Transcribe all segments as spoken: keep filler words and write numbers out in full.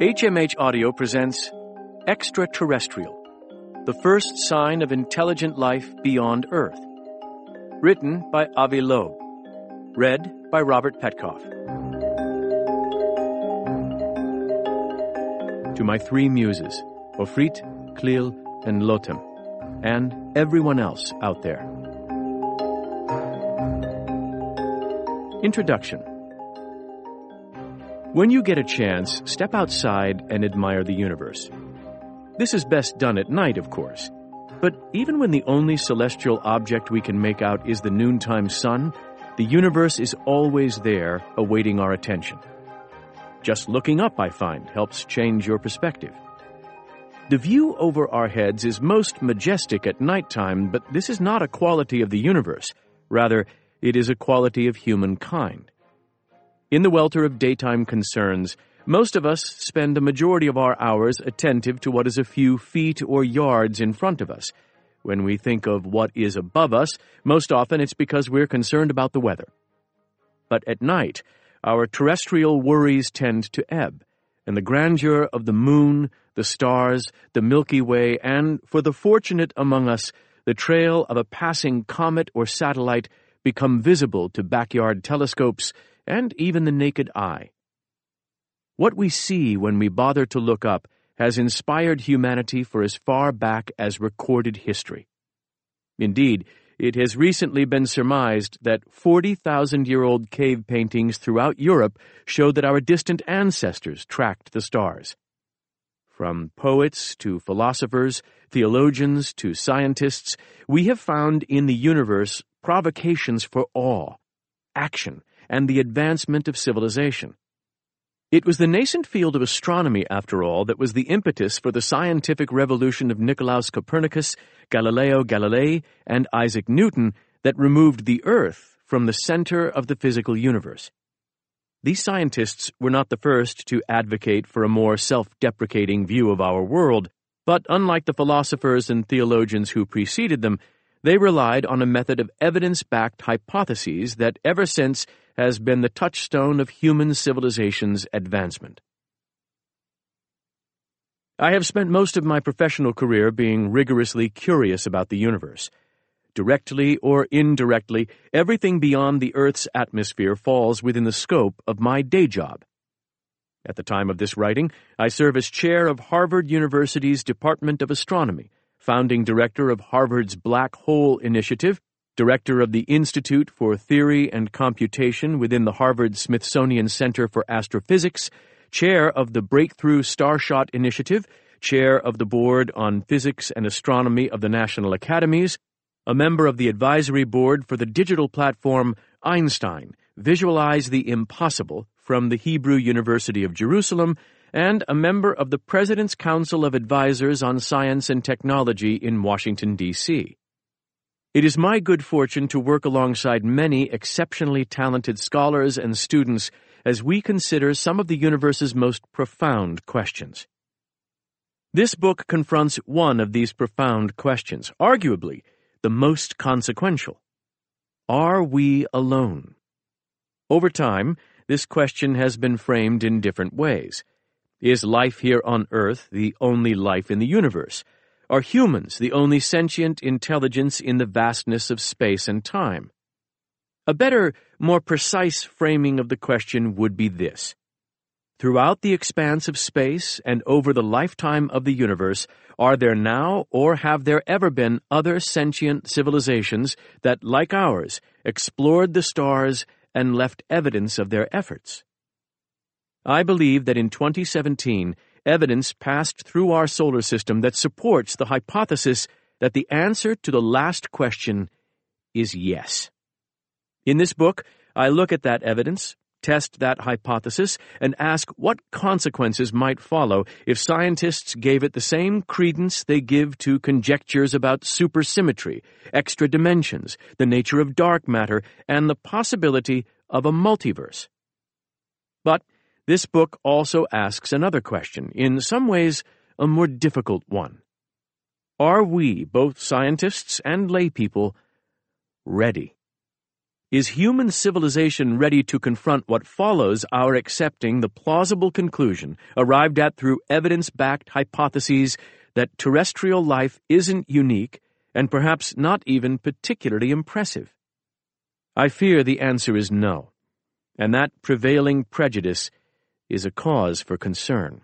H M H Audio presents Extraterrestrial, the first sign of intelligent life beyond Earth. Written by Avi Loeb. Read by Robert Petkoff. To my three muses, Ofrit, Klil, and Lotem, and everyone else out there. Introduction. When you get a chance, step outside and admire the universe. This is best done at night, of course. But even when the only celestial object we can make out is the noontime sun, the universe is always there, awaiting our attention. Just looking up, I find, helps change your perspective. The view over our heads is most majestic at nighttime, but this is not a quality of the universe. Rather, it is a quality of humankind. In the welter of daytime concerns, most of us spend a majority of our hours attentive to what is a few feet or yards in front of us. When we think of what is above us, most often it's because we're concerned about the weather. But at night, our terrestrial worries tend to ebb, and the grandeur of the moon, the stars, the Milky Way, and, for the fortunate among us, the trail of a passing comet or satellite become visible to backyard telescopes and even the naked eye. What we see when we bother to look up has inspired humanity for as far back as recorded history. Indeed, it has recently been surmised that forty thousand year old cave paintings throughout Europe show that our distant ancestors tracked the stars. From poets to philosophers, theologians to scientists, we have found in the universe provocations for awe, action, and the advancement of civilization. It was the nascent field of astronomy, after all, that was the impetus for the scientific revolution of Nicolaus Copernicus, Galileo Galilei, and Isaac Newton that removed the Earth from the center of the physical universe. These scientists were not the first to advocate for a more self-deprecating view of our world, but unlike the philosophers and theologians who preceded them, they relied on a method of evidence-backed hypotheses that ever since has been the touchstone of human civilization's advancement. I have spent most of my professional career being rigorously curious about the universe. Directly or indirectly, everything beyond the Earth's atmosphere falls within the scope of my day job. At the time of this writing, I serve as chair of Harvard University's Department of Astronomy, founding director of Harvard's Black Hole Initiative, director of the Institute for Theory and Computation within the Harvard-Smithsonian Center for Astrophysics, chair of the Breakthrough Starshot Initiative, chair of the Board on Physics and Astronomy of the National Academies, a member of the advisory board for the digital platform Einstein, Visualize the Impossible from the Hebrew University of Jerusalem, and a member of the President's Council of Advisors on Science and Technology in Washington, D C It is my good fortune to work alongside many exceptionally talented scholars and students as we consider some of the universe's most profound questions. This book confronts one of these profound questions, arguably the most consequential. Are we alone? Over time, this question has been framed in different ways. Is life here on Earth the only life in the universe? Are humans the only sentient intelligence in the vastness of space and time? A better, more precise framing of the question would be this. Throughout the expanse of space and over the lifetime of the universe, are there now or have there ever been other sentient civilizations that, like ours, explored the stars and left evidence of their efforts? I believe that in twenty seventeen, evidence passed through our solar system that supports the hypothesis that the answer to the last question is yes. In this book, I look at that evidence, test that hypothesis, and ask what consequences might follow if scientists gave it the same credence they give to conjectures about supersymmetry, extra dimensions, the nature of dark matter, and the possibility of a multiverse. But this book also asks another question, in some ways a more difficult one. Are we, both scientists and lay people, ready? Is human civilization ready to confront what follows our accepting the plausible conclusion, arrived at through evidence-backed hypotheses, that terrestrial life isn't unique and perhaps not even particularly impressive? I fear the answer is no, and that prevailing prejudice is a cause for concern.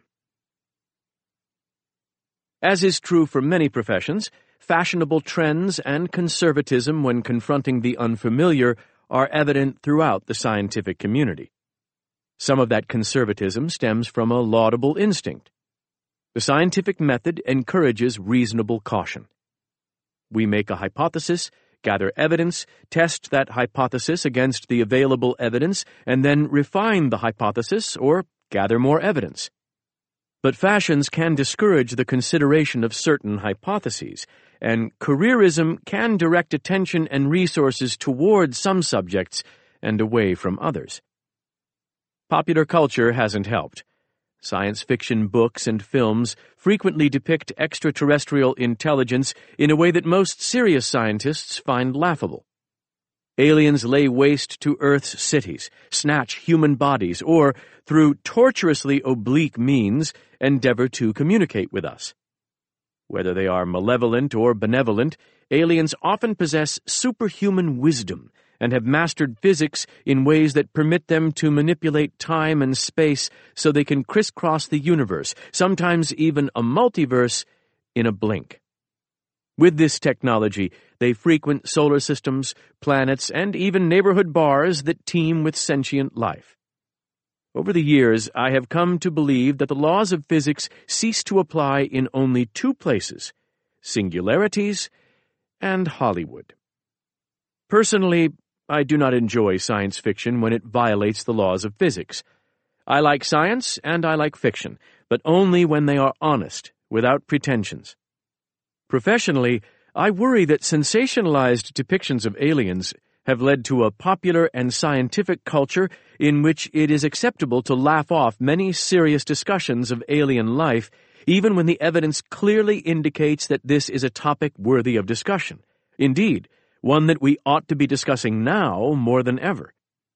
As is true for many professions, fashionable trends and conservatism when confronting the unfamiliar are evident throughout the scientific community. Some of that conservatism stems from a laudable instinct. The scientific method encourages reasonable caution. We make a hypothesis, gather evidence, test that hypothesis against the available evidence, and then refine the hypothesis or gather more evidence. But fashions can discourage the consideration of certain hypotheses, and careerism can direct attention and resources toward some subjects and away from others. Popular culture hasn't helped. Science fiction books and films frequently depict extraterrestrial intelligence in a way that most serious scientists find laughable. Aliens lay waste to Earth's cities, snatch human bodies, or, through tortuously oblique means, endeavor to communicate with us. Whether they are malevolent or benevolent, aliens often possess superhuman wisdom and have mastered physics in ways that permit them to manipulate time and space so they can crisscross the universe, sometimes even a multiverse, in a blink. With this technology, they frequent solar systems, planets, and even neighborhood bars that teem with sentient life. Over the years, I have come to believe that the laws of physics cease to apply in only two places: singularities and Hollywood. Personally, I do not enjoy science fiction when it violates the laws of physics. I like science and I like fiction, but only when they are honest, without pretensions. Professionally, I worry that sensationalized depictions of aliens have led to a popular and scientific culture in which it is acceptable to laugh off many serious discussions of alien life, even when the evidence clearly indicates that this is a topic worthy of discussion. Indeed, one that we ought to be discussing now more than ever.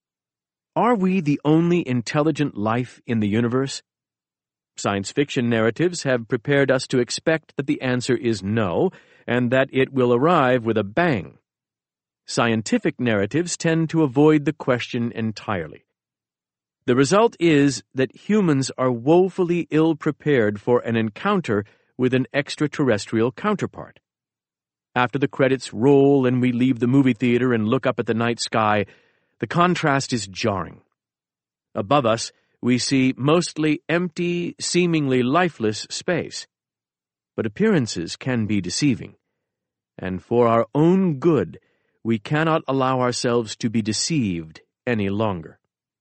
Are we the only intelligent life in the universe? Science fiction narratives have prepared us to expect that the answer is no, and that it will arrive with a bang. Scientific narratives tend to avoid the question entirely. The result is that humans are woefully ill-prepared for an encounter with an extraterrestrial counterpart. After the credits roll and we leave the movie theater and look up at the night sky, the contrast is jarring. Above us, we see mostly empty, seemingly lifeless space. But appearances can be deceiving, and for our own good, we cannot allow ourselves to be deceived any longer.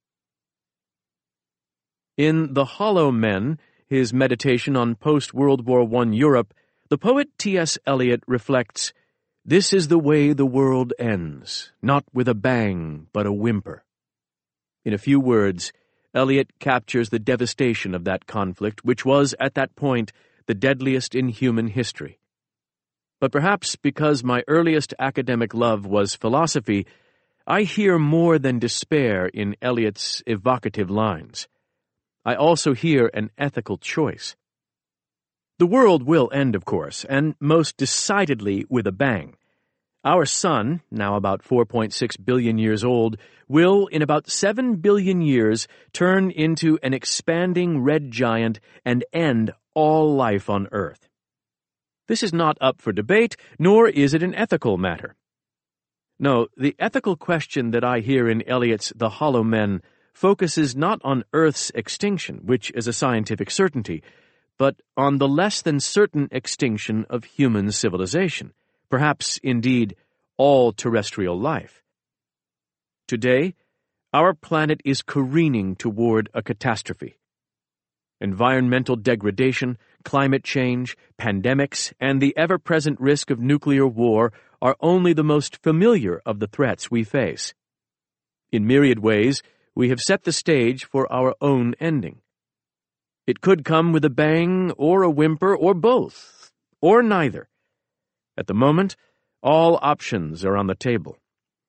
In The Hollow Men, his meditation on post-World War One Europe, the poet T S Eliot reflects, "This is the way the world ends, not with a bang, but a whimper." In a few words, Eliot captures the devastation of that conflict, which was, at that point, the deadliest in human history. But perhaps because my earliest academic love was philosophy, I hear more than despair in Eliot's evocative lines. I also hear an ethical choice. The world will end, of course, and most decidedly with a bang. Our sun, now about four point six billion years old, will, in about seven billion years, turn into an expanding red giant and end all life on Earth. This is not up for debate, nor is it an ethical matter. No, the ethical question that I hear in Eliot's The Hollow Men focuses not on Earth's extinction, which is a scientific certainty, but on the less than certain extinction of human civilization, perhaps, indeed, all terrestrial life. Today, our planet is careening toward a catastrophe. Environmental degradation, climate change, pandemics, and the ever-present risk of nuclear war are only the most familiar of the threats we face. In myriad ways, we have set the stage for our own ending. It could come with a bang, or a whimper, or both, or neither. At the moment, all options are on the table.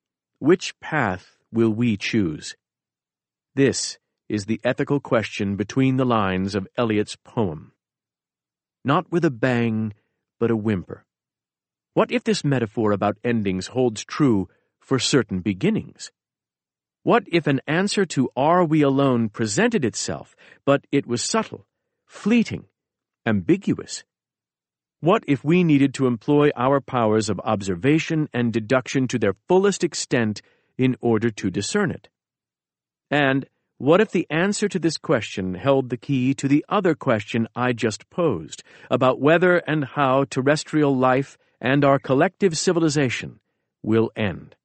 which path will we choose? This is the ethical question between the lines of Eliot's poem. Not with a bang, but a whimper. What if this metaphor about endings holds true for certain beginnings? What if an answer to "Are we alone" presented itself, but it was subtle, fleeting, ambiguous? What if we needed to employ our powers of observation and deduction to their fullest extent in order to discern it? And what if the answer to this question held the key to the other question I just posed, about whether and how terrestrial life and our collective civilization will end?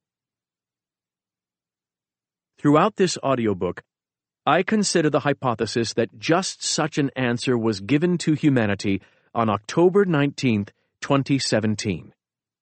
Throughout this audiobook, I consider the hypothesis that just such an answer was given to humanity on October nineteenth, twenty seventeen.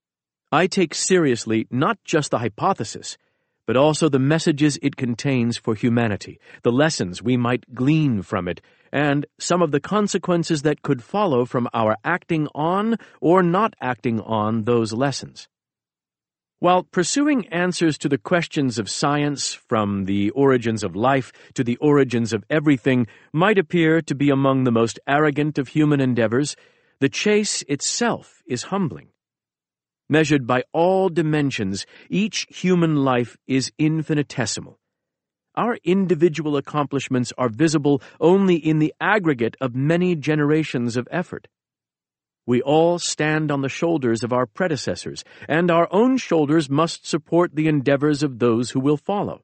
I take seriously not just the hypothesis, but also the messages it contains for humanity, the lessons we might glean from it, and some of the consequences that could follow from our acting on or not acting on those lessons. While pursuing answers to the questions of science, from the origins of life to the origins of everything, might appear to be among the most arrogant of human endeavors, the chase itself is humbling. Measured by all dimensions, each human life is infinitesimal. Our individual accomplishments are visible only in the aggregate of many generations of effort. We all stand on the shoulders of our predecessors, and our own shoulders must support the endeavors of those who will follow.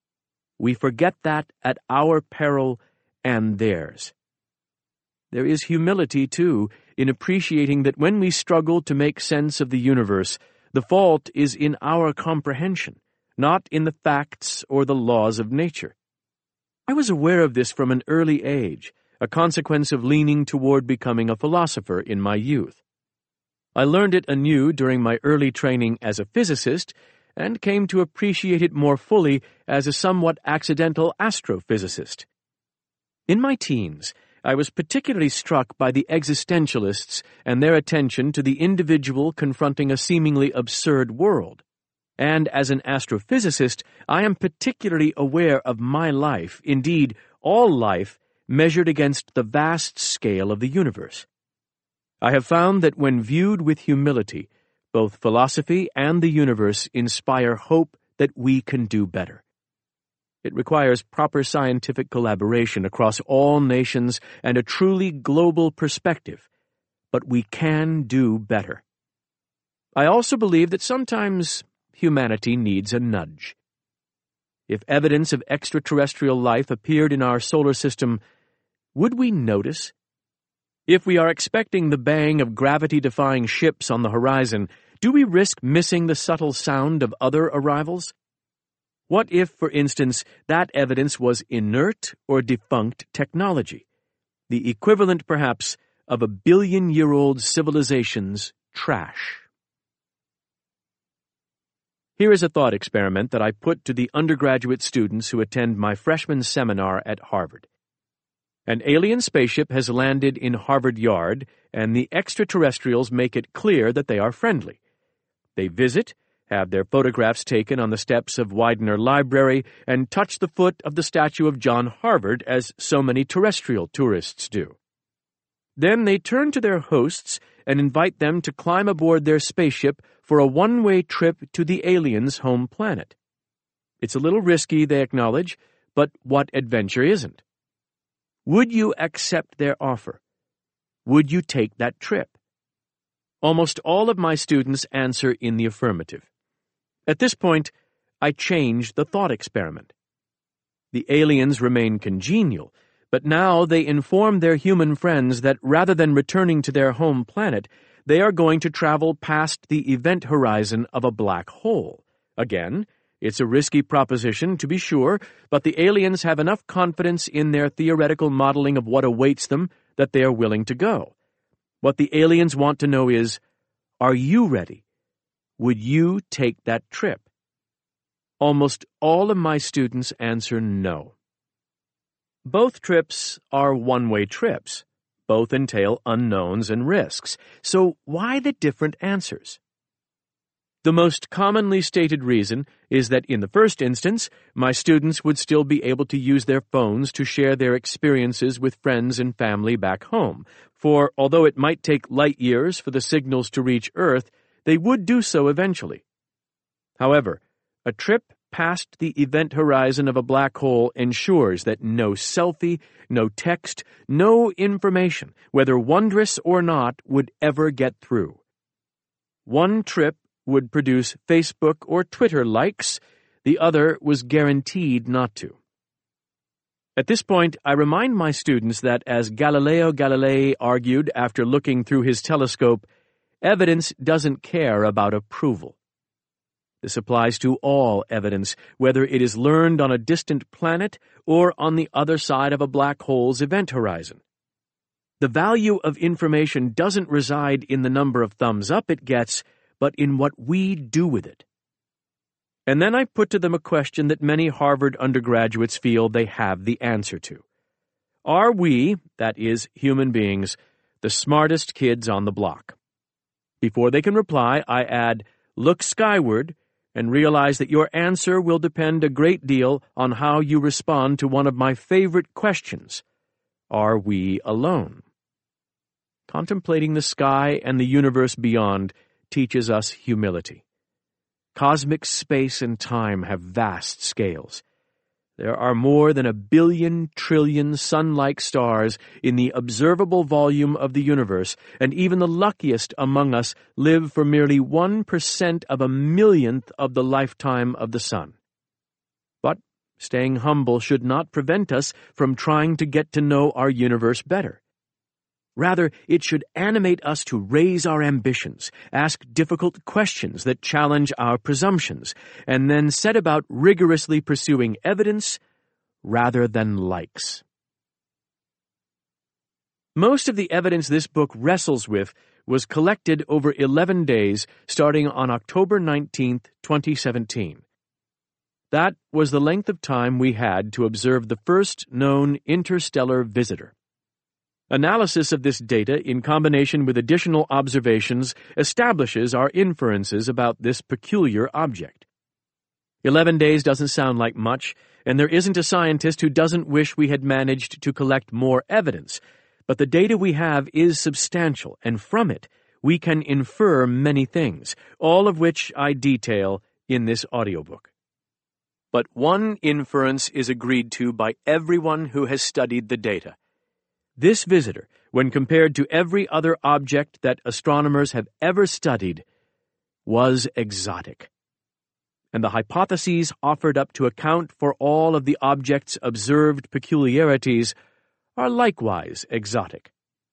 We forget that at our peril and theirs. There is humility, too, in appreciating that when we struggle to make sense of the universe, the fault is in our comprehension, not in the facts or the laws of nature. I was aware of this from an early age, a consequence of leaning toward becoming a philosopher in my youth. I learned it anew during my early training as a physicist, and came to appreciate it more fully as a somewhat accidental astrophysicist. In my teens, I was particularly struck by the existentialists and their attention to the individual confronting a seemingly absurd world. And as an astrophysicist, I am particularly aware of my life, indeed all life, measured against the vast scale of the universe. I have found that when viewed with humility, both philosophy and the universe inspire hope that we can do better. It requires proper scientific collaboration across all nations and a truly global perspective, but we can do better. I also believe that sometimes humanity needs a nudge. If evidence of extraterrestrial life appeared in our solar system, would we notice? If we are expecting the bang of gravity-defying ships on the horizon, do we risk missing the subtle sound of other arrivals? What if, for instance, that evidence was inert or defunct technology, the equivalent, perhaps, of a billion-year-old civilization's trash? Here is a thought experiment that I put to the undergraduate students who attend my freshman seminar at Harvard. An alien spaceship has landed in Harvard Yard, and the extraterrestrials make it clear that they are friendly. They visit, have their photographs taken on the steps of Widener Library, and touch the foot of the statue of John Harvard as so many terrestrial tourists do. Then they turn to their hosts and invite them to climb aboard their spaceship for a one-way trip to the aliens' home planet. It's a little risky, they acknowledge, but what adventure isn't? Would you accept their offer? Would you take that trip? Almost all of my students answer in the affirmative. At this point, I change the thought experiment. The aliens remain congenial, but now they inform their human friends that rather than returning to their home planet, they are going to travel past the event horizon of a black hole. Again, it's a risky proposition, to be sure, but the aliens have enough confidence in their theoretical modeling of what awaits them that they are willing to go. What the aliens want to know is, are you ready? Would you take that trip? Almost all of my students answer no. Both trips are one-way trips. Both entail unknowns and risks. So why the different answers? The most commonly stated reason is that in the first instance, my students would still be able to use their phones to share their experiences with friends and family back home, for although it might take light years for the signals to reach Earth, they would do so eventually. However, a trip past the event horizon of a black hole ensures that no selfie, no text, no information, whether wondrous or not, would ever get through. One trip would produce Facebook or Twitter likes, the other was guaranteed not to. At this point, I remind my students that, as Galileo Galilei argued after looking through his telescope, evidence doesn't care about approval. This applies to all evidence, whether it is learned on a distant planet or on the other side of a black hole's event horizon. The value of information doesn't reside in the number of thumbs up it gets, but in what we do with it. And then I put to them a question that many Harvard undergraduates feel they have the answer to. Are we, that is, human beings, the smartest kids on the block? Before they can reply, I add, look skyward, and realize that your answer will depend a great deal on how you respond to one of my favorite questions. Are we alone? Contemplating the sky and the universe beyond teaches us humility. Cosmic space and time have vast scales. There are more than a billion trillion sun-like stars in the observable volume of the universe, and even the luckiest among us live for merely one percent of a millionth of the lifetime of the sun. But staying humble should not prevent us from trying to get to know our universe better. Rather, it should animate us to raise our ambitions, ask difficult questions that challenge our presumptions, and then set about rigorously pursuing evidence rather than likes. Most of the evidence this book wrestles with was collected over eleven days, starting on October nineteenth, twenty seventeen. That was the length of time we had to observe the first known interstellar visitor. Analysis of this data in combination with additional observations establishes our inferences about this peculiar object. Eleven days doesn't sound like much, and there isn't a scientist who doesn't wish we had managed to collect more evidence, but the data we have is substantial, and from it we can infer many things, all of which I detail in this audiobook. But one inference is agreed to by everyone who has studied the data. This visitor, when compared to every other object that astronomers have ever studied, was exotic. And the hypotheses offered up to account for all of the object's observed peculiarities are likewise exotic.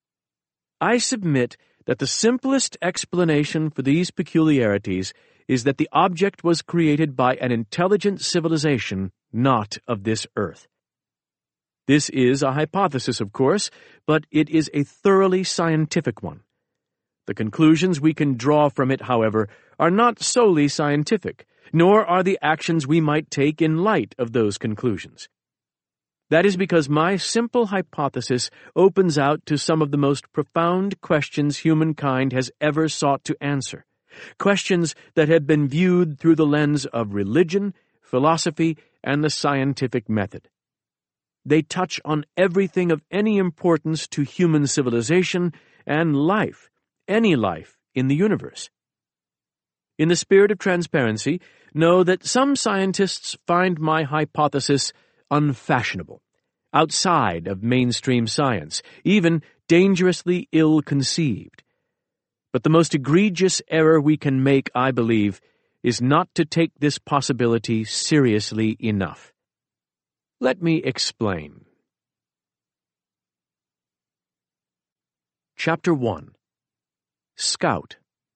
I submit that the simplest explanation for these peculiarities is that the object was created by an intelligent civilization not of this earth. This is a hypothesis, of course, but it is a thoroughly scientific one. The conclusions we can draw from it, however, are not solely scientific, nor are the actions we might take in light of those conclusions. That is because my simple hypothesis opens out to some of the most profound questions humankind has ever sought to answer, questions that have been viewed through the lens of religion, philosophy, and the scientific method. They touch on everything of any importance to human civilization and life, any life in the universe. In the spirit of transparency, know that some scientists find my hypothesis unfashionable, outside of mainstream science, even dangerously ill-conceived. But the most egregious error we can make, I believe, is not to take this possibility seriously enough. Let me explain. Chapter one. Scout.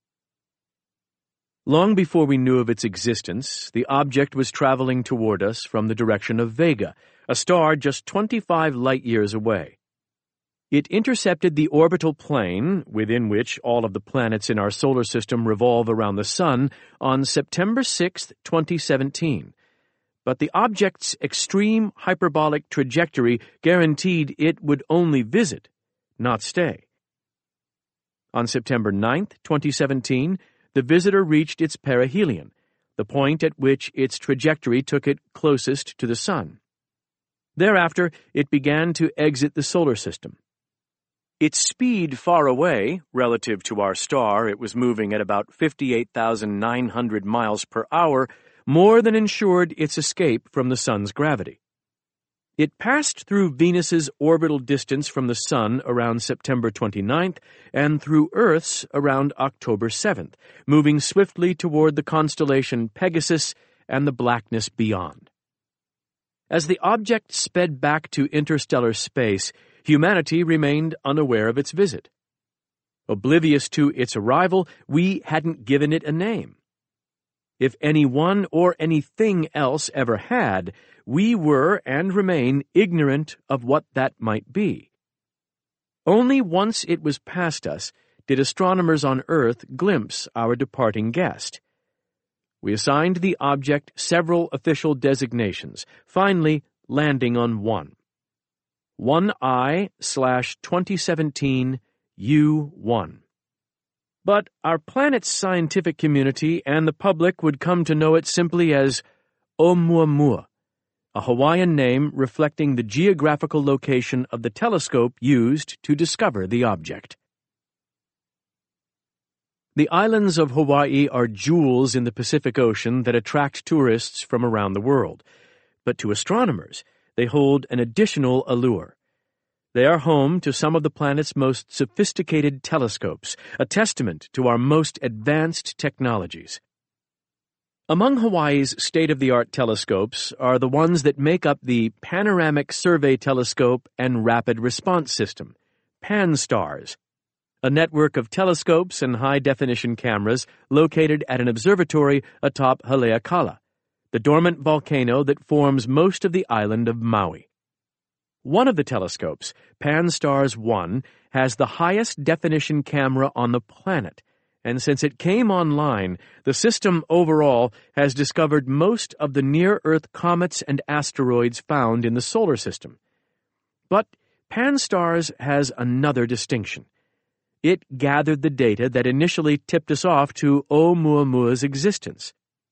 Long before we knew of its existence, the object was traveling toward us from the direction of Vega, a star just twenty-five light-years away. It intercepted the orbital plane, within which all of the planets in our solar system revolve around the Sun, on September sixth, twenty seventeen. But the object's extreme hyperbolic trajectory guaranteed it would only visit, not stay. On September ninth, twenty seventeen, the visitor reached its perihelion, the point at which its trajectory took it closest to the Sun. Thereafter, it began to exit the solar system. Its speed far away, relative to our star, it was moving at about fifty-eight thousand nine hundred miles per hour, more than ensured its escape from the Sun's gravity. It passed through Venus's orbital distance from the Sun around September twenty-ninth and through Earth's around October seventh, moving swiftly toward the constellation Pegasus and the blackness beyond. As the object sped back to interstellar space, humanity remained unaware of its visit. Oblivious to its arrival, we hadn't given it a name. If anyone or anything else ever had, we were and remain ignorant of what that might be. Only once it was past us did astronomers on Earth glimpse our departing guest. We assigned the object several official designations, finally landing on one. one I slash twenty seventeen U one. But our planet's scientific community and the public would come to know it simply as Oumuamua, a Hawaiian name reflecting the geographical location of the telescope used to discover the object. The islands of Hawaii are jewels in the Pacific Ocean that attract tourists from around the world, but to astronomers, they hold an additional allure. They are home to some of the planet's most sophisticated telescopes, a testament to our most advanced technologies. Among Hawaii's state-of-the-art telescopes are the ones that make up the Panoramic Survey Telescope and Rapid Response System, PanSTARRS, a network of telescopes and high-definition cameras located at an observatory atop Haleakala, the dormant volcano that forms most of the island of Maui. One of the telescopes, PanSTARRS one, has the highest definition camera on the planet, and since it came online, the system overall has discovered most of the near-Earth comets and asteroids found in the solar system. But PanSTARRS has another distinction. It gathered the data that initially tipped us off to Oumuamua's existence.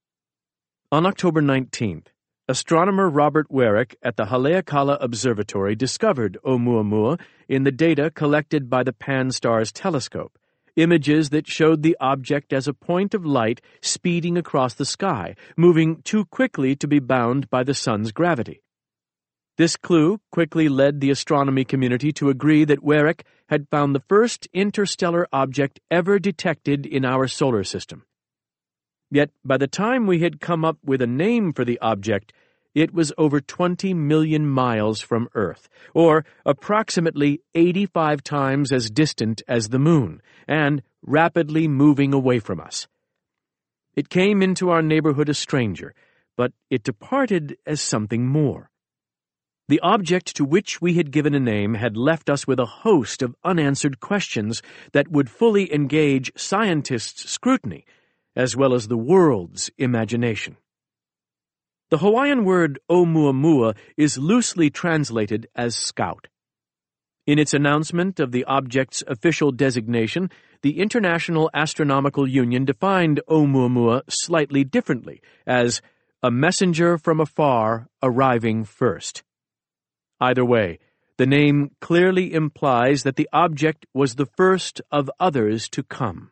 On October nineteenth, astronomer Robert Weryk at the Haleakala Observatory discovered Oumuamua in the data collected by the PanSTARRS telescope, images that showed the object as a point of light speeding across the sky, moving too quickly to be bound by the Sun's gravity. This clue quickly led the astronomy community to agree that Weryk had found the first interstellar object ever detected in our solar system. Yet, by the time we had come up with a name for the object, it was over twenty million miles from Earth, or approximately eighty-five times as distant as the Moon, and rapidly moving away from us. It came into our neighborhood a stranger, but it departed as something more. The object to which we had given a name had left us with a host of unanswered questions that would fully engage scientists' scrutiny, as well as the world's imagination. The Hawaiian word Oumuamua is loosely translated as scout. In its announcement of the object's official designation, the International Astronomical Union defined Oumuamua slightly differently, as a messenger from afar arriving first. Either way, the name clearly implies that the object was the first of others to come.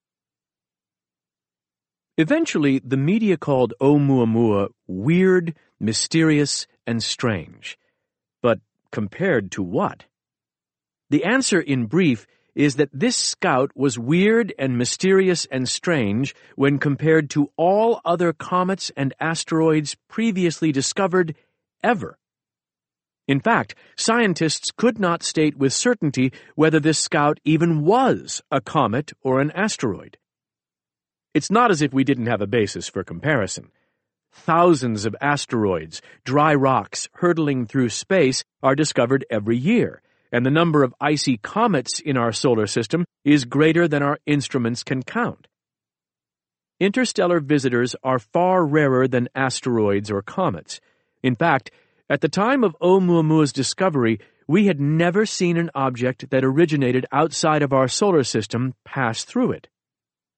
Eventually, the media called Oumuamua weird, mysterious, and strange. But compared to what? The answer, in brief, is that this scout was weird and mysterious and strange when compared to all other comets and asteroids previously discovered ever. In fact, scientists could not state with certainty whether this scout even was a comet or an asteroid. It's not as if we didn't have a basis for comparison. Thousands of asteroids, dry rocks hurtling through space are discovered every year, and the number of icy comets in our solar system is greater than our instruments can count. Interstellar visitors are far rarer than asteroids or comets. In fact, at the time of Oumuamua's discovery, we had never seen an object that originated outside of our solar system pass through it.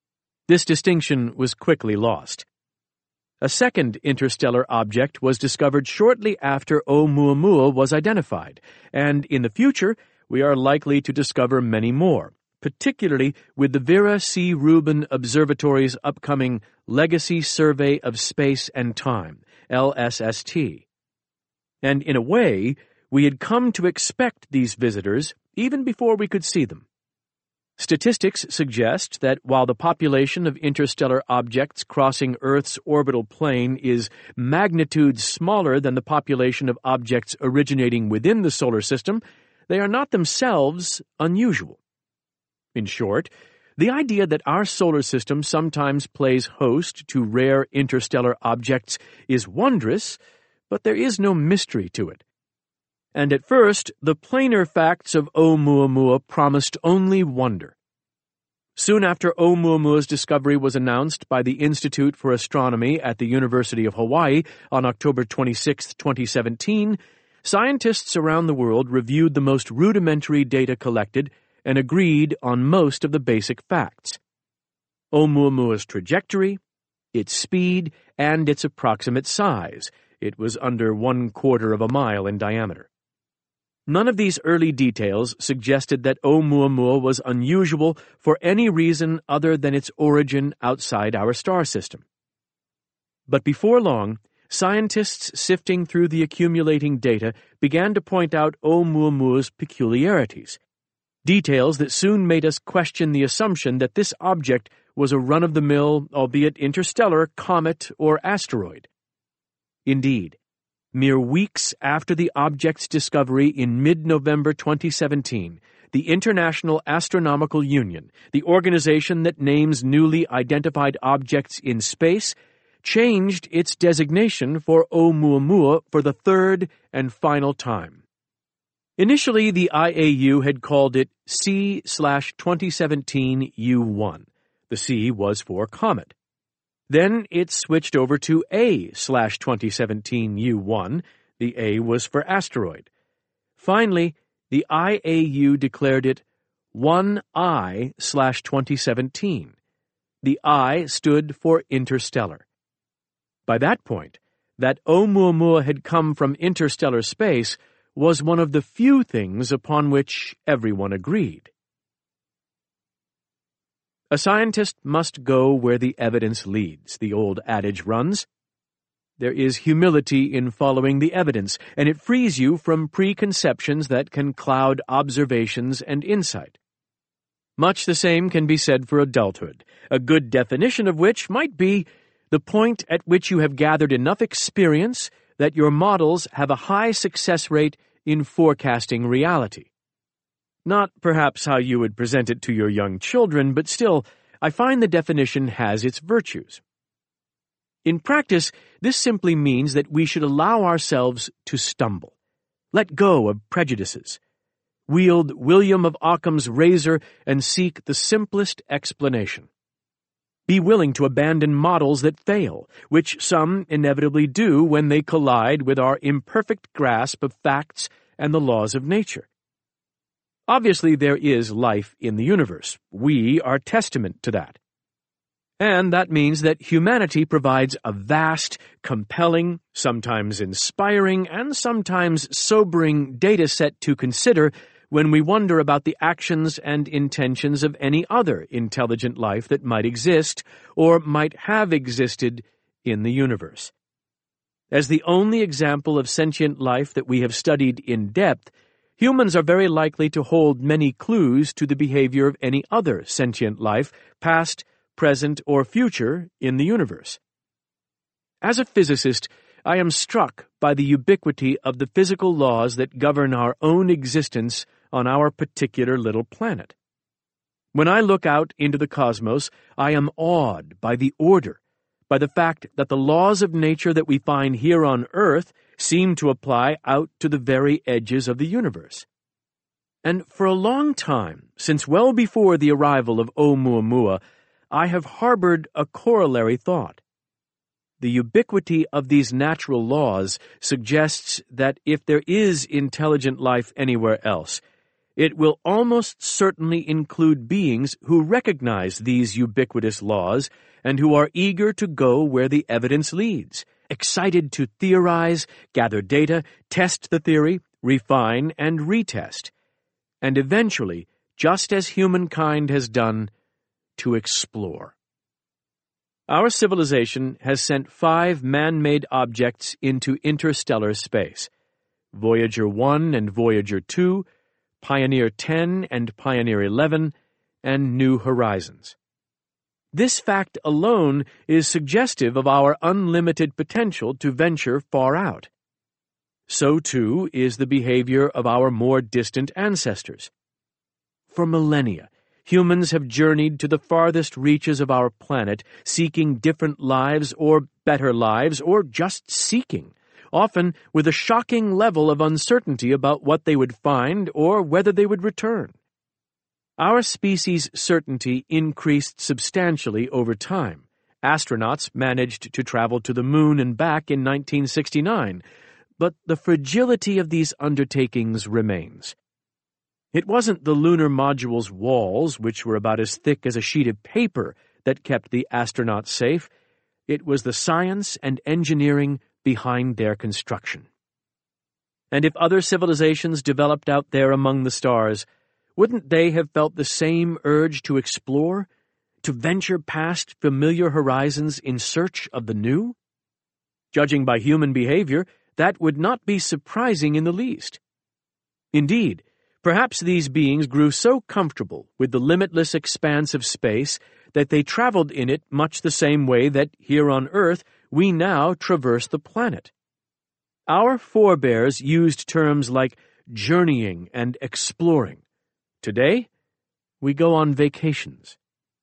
This distinction was quickly lost. A second interstellar object was discovered shortly after Oumuamua was identified, and in the future we are likely to discover many more, particularly with the Vera C. Rubin Observatory's upcoming Legacy Survey of Space and Time, L S S T. And in a way, we had come to expect these visitors even before we could see them. Statistics suggest that while the population of interstellar objects crossing Earth's orbital plane is magnitudes smaller than the population of objects originating within the solar system, they are not themselves unusual. In short, the idea that our solar system sometimes plays host to rare interstellar objects is wondrous, but there is no mystery to it. And at first, the plainer facts of Oumuamua promised only wonder. Soon after Oumuamua's discovery was announced by the Institute for Astronomy at the University of Hawaii on October twenty-sixth, twenty seventeen, scientists around the world reviewed the most rudimentary data collected and agreed on most of the basic facts: Oumuamua's trajectory, its speed, and its approximate size. It was under one quarter of a mile in diameter. None of these early details suggested that Oumuamua was unusual for any reason other than its origin outside our star system. But before long, scientists sifting through the accumulating data began to point out Oumuamua's peculiarities, details that soon made us question the assumption that this object was a run-of-the-mill, albeit interstellar, comet or asteroid. Indeed, mere weeks after the object's discovery in mid-November twenty seventeen, the International Astronomical Union, the organization that names newly identified objects in space, changed its designation for Oumuamua for the third and final time. Initially, the I A U had called it C twenty seventeen U one. The C was for comet. Then it switched over to A twenty seventeen U one. The A was for asteroid. Finally, the I A U declared it one I twenty seventeen. The I stood for interstellar. By that point, that Oumuamua had come from interstellar space was one of the few things upon which everyone agreed. A scientist must go where the evidence leads, the old adage runs. There is humility in following the evidence, and it frees you from preconceptions that can cloud observations and insight. Much the same can be said for adulthood, a good definition of which might be the point at which you have gathered enough experience that your models have a high success rate in forecasting reality. Not perhaps how you would present it to your young children, but still, I find the definition has its virtues. In practice, this simply means that we should allow ourselves to stumble, let go of prejudices, wield William of Occam's razor and seek the simplest explanation. Be willing to abandon models that fail, which some inevitably do when they collide with our imperfect grasp of facts and the laws of nature. Obviously, there is life in the universe. We are testament to that. And that means that humanity provides a vast, compelling, sometimes inspiring, and sometimes sobering data set to consider when we wonder about the actions and intentions of any other intelligent life that might exist or might have existed in the universe. As the only example of sentient life that we have studied in depth, humans are very likely to hold many clues to the behavior of any other sentient life, past, present, or future, in the universe. As a physicist, I am struck by the ubiquity of the physical laws that govern our own existence on our particular little planet. When I look out into the cosmos, I am awed by the order, by the fact that the laws of nature that we find here on Earth seem to apply out to the very edges of the universe. And for a long time, since well before the arrival of Oumuamua, I have harbored a corollary thought. The ubiquity of these natural laws suggests that if there is intelligent life anywhere else, it will almost certainly include beings who recognize these ubiquitous laws and who are eager to go where the evidence leads, excited to theorize, gather data, test the theory, refine and retest, and eventually, just as humankind has done, to explore. Our civilization has sent five man-made objects into interstellar space: Voyager one and Voyager two, Pioneer ten and Pioneer eleven, and New Horizons. This fact alone is suggestive of our unlimited potential to venture far out. So, too, is the behavior of our more distant ancestors. For millennia, humans have journeyed to the farthest reaches of our planet, seeking different lives or better lives, or just seeking, often with a shocking level of uncertainty about what they would find or whether they would return. Our species' certainty increased substantially over time. Astronauts managed to travel to the moon and back in nineteen sixty-nine, but the fragility of these undertakings remains. It wasn't the lunar module's walls, which were about as thick as a sheet of paper, that kept the astronauts safe. It was the science and engineering behind their construction. And if other civilizations developed out there among the stars, wouldn't they have felt the same urge to explore, to venture past familiar horizons in search of the new? Judging by human behavior, that would not be surprising in the least. Indeed, perhaps these beings grew so comfortable with the limitless expanse of space that they traveled in it much the same way that, here on Earth, we now traverse the planet. Our forebears used terms like journeying and exploring. Today, we go on vacations.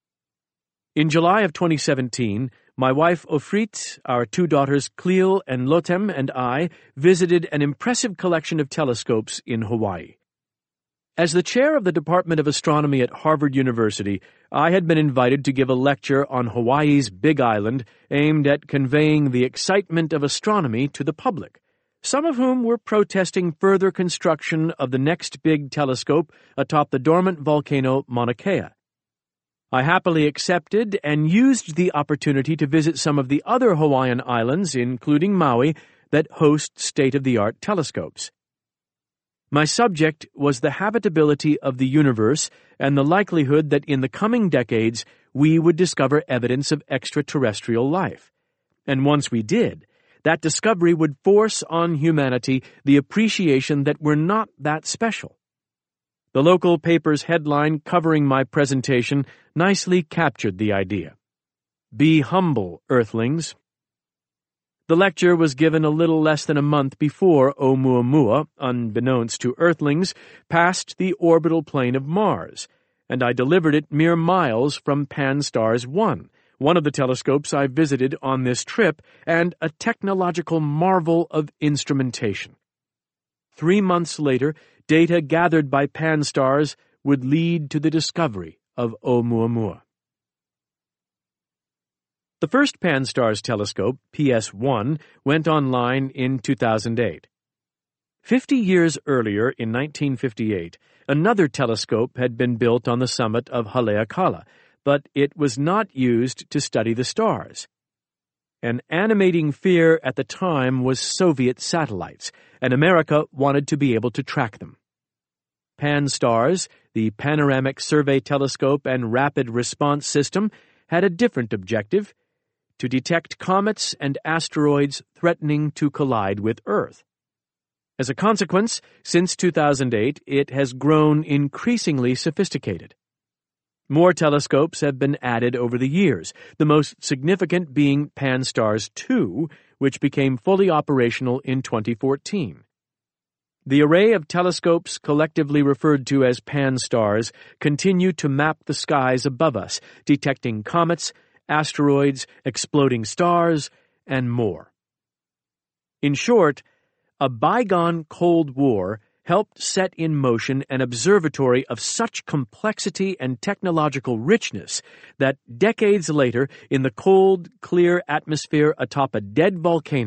In July of twenty seventeen, my wife Ofrit, our two daughters Cleo and Lotem, and I visited an impressive collection of telescopes in Hawaii. As the chair of the Department of Astronomy at Harvard University, I had been invited to give a lecture on Hawaii's Big Island aimed at conveying the excitement of astronomy to the public, some of whom were protesting further construction of the next big telescope atop the dormant volcano Mauna Kea. I happily accepted and used the opportunity to visit some of the other Hawaiian islands, including Maui, that host state-of-the-art telescopes. My subject was the habitability of the universe and the likelihood that in the coming decades we would discover evidence of extraterrestrial life. And once we did, that discovery would force on humanity the appreciation that we're not that special. The local paper's headline covering my presentation nicely captured the idea. Be humble, Earthlings. The lecture was given a little less than a month before Oumuamua, unbeknownst to Earthlings, passed the orbital plane of Mars, and I delivered it mere miles from Pan-STARRS one, one of the telescopes I visited on this trip, and a technological marvel of instrumentation. Three months later, data gathered by Pan-STARRS would lead to the discovery of Oumuamua. The first Pan-STARRS telescope, P S one, went online in two thousand eight. Fifty years earlier, in nineteen fifty-eight, another telescope had been built on the summit of Haleakala, but it was not used to study the stars. An animating fear at the time was Soviet satellites, and America wanted to be able to track them. Pan-STARRS, the Panoramic Survey Telescope and Rapid Response System, had a different objective: to detect comets and asteroids threatening to collide with Earth. As a consequence, since two thousand eight, it has grown increasingly sophisticated. More telescopes have been added over the years, the most significant being Pan-STARRS two, which became fully operational in twenty fourteen. The array of telescopes collectively referred to as Pan-STARRS continue to map the skies above us, detecting comets, asteroids, exploding stars, and more. In short, a bygone Cold War helped set in motion an observatory of such complexity and technological richness that decades later, in the cold, clear atmosphere atop a dead volcano,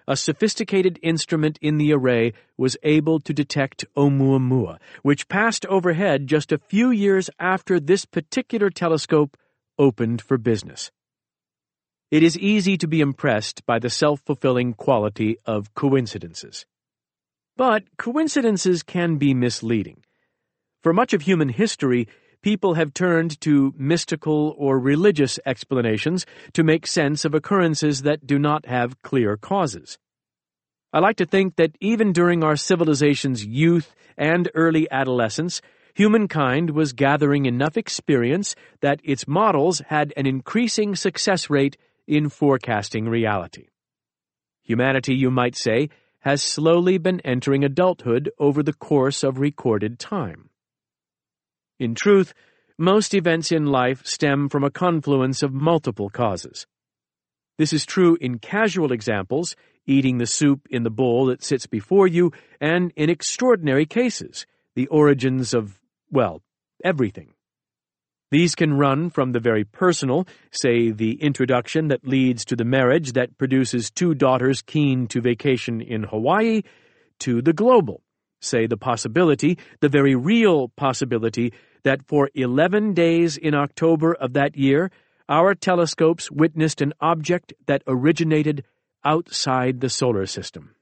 a sophisticated instrument in the array was able to detect Oumuamua, which passed overhead just a few years after this particular telescope opened for business. It is easy to be impressed by the self-fulfilling quality of coincidences. But coincidences can be misleading. For much of human history, people have turned to mystical or religious explanations to make sense of occurrences that do not have clear causes. I like to think that even during our civilization's youth and early adolescence, humankind was gathering enough experience that its models had an increasing success rate in forecasting reality. Humanity, you might say, has slowly been entering adulthood over the course of recorded time. In truth, most events in life stem from a confluence of multiple causes. This is true in casual examples, eating the soup in the bowl that sits before you, and in extraordinary cases, the origins of, well, everything. These can run from the very personal, say the introduction that leads to the marriage that produces two daughters keen to vacation in Hawaii, to the global, say the possibility, the very real possibility, that for eleven days in October of that year, our telescopes witnessed an object that originated outside the solar system.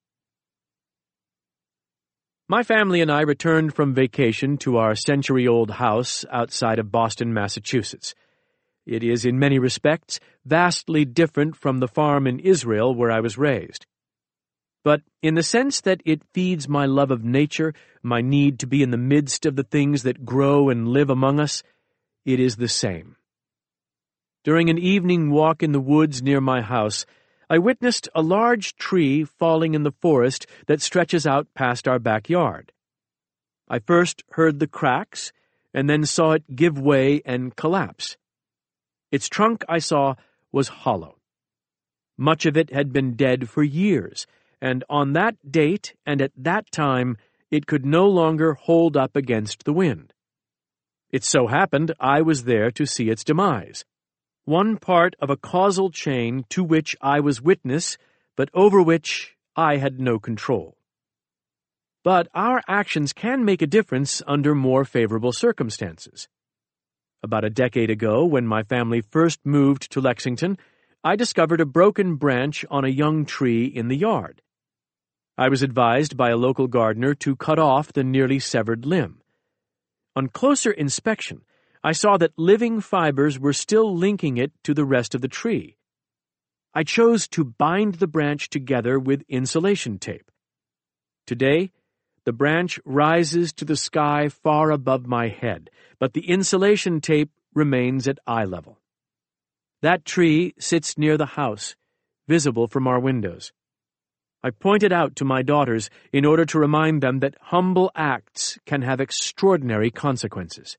My family and I returned from vacation to our century-old house outside of Boston, Massachusetts. It is, in many respects, vastly different from the farm in Israel where I was raised. But in the sense that it feeds my love of nature, my need to be in the midst of the things that grow and live among us, it is the same. During an evening walk in the woods near my house, I witnessed a large tree falling in the forest that stretches out past our backyard. I first heard the cracks, and then saw it give way and collapse. Its trunk, I saw, was hollow. Much of it had been dead for years, and on that date and at that time it could no longer hold up against the wind. It so happened I was there to see its demise, one part of a causal chain to which I was witness, but over which I had no control. But our actions can make a difference under more favorable circumstances. About a decade ago, when my family first moved to Lexington, I discovered a broken branch on a young tree in the yard. I was advised by a local gardener to cut off the nearly severed limb. On closer inspection, I saw that living fibers were still linking it to the rest of the tree. I chose to bind the branch together with insulation tape. Today, the branch rises to the sky far above my head, but the insulation tape remains at eye level. That tree sits near the house, visible from our windows. I pointed out to my daughters in order to remind them that humble acts can have extraordinary consequences.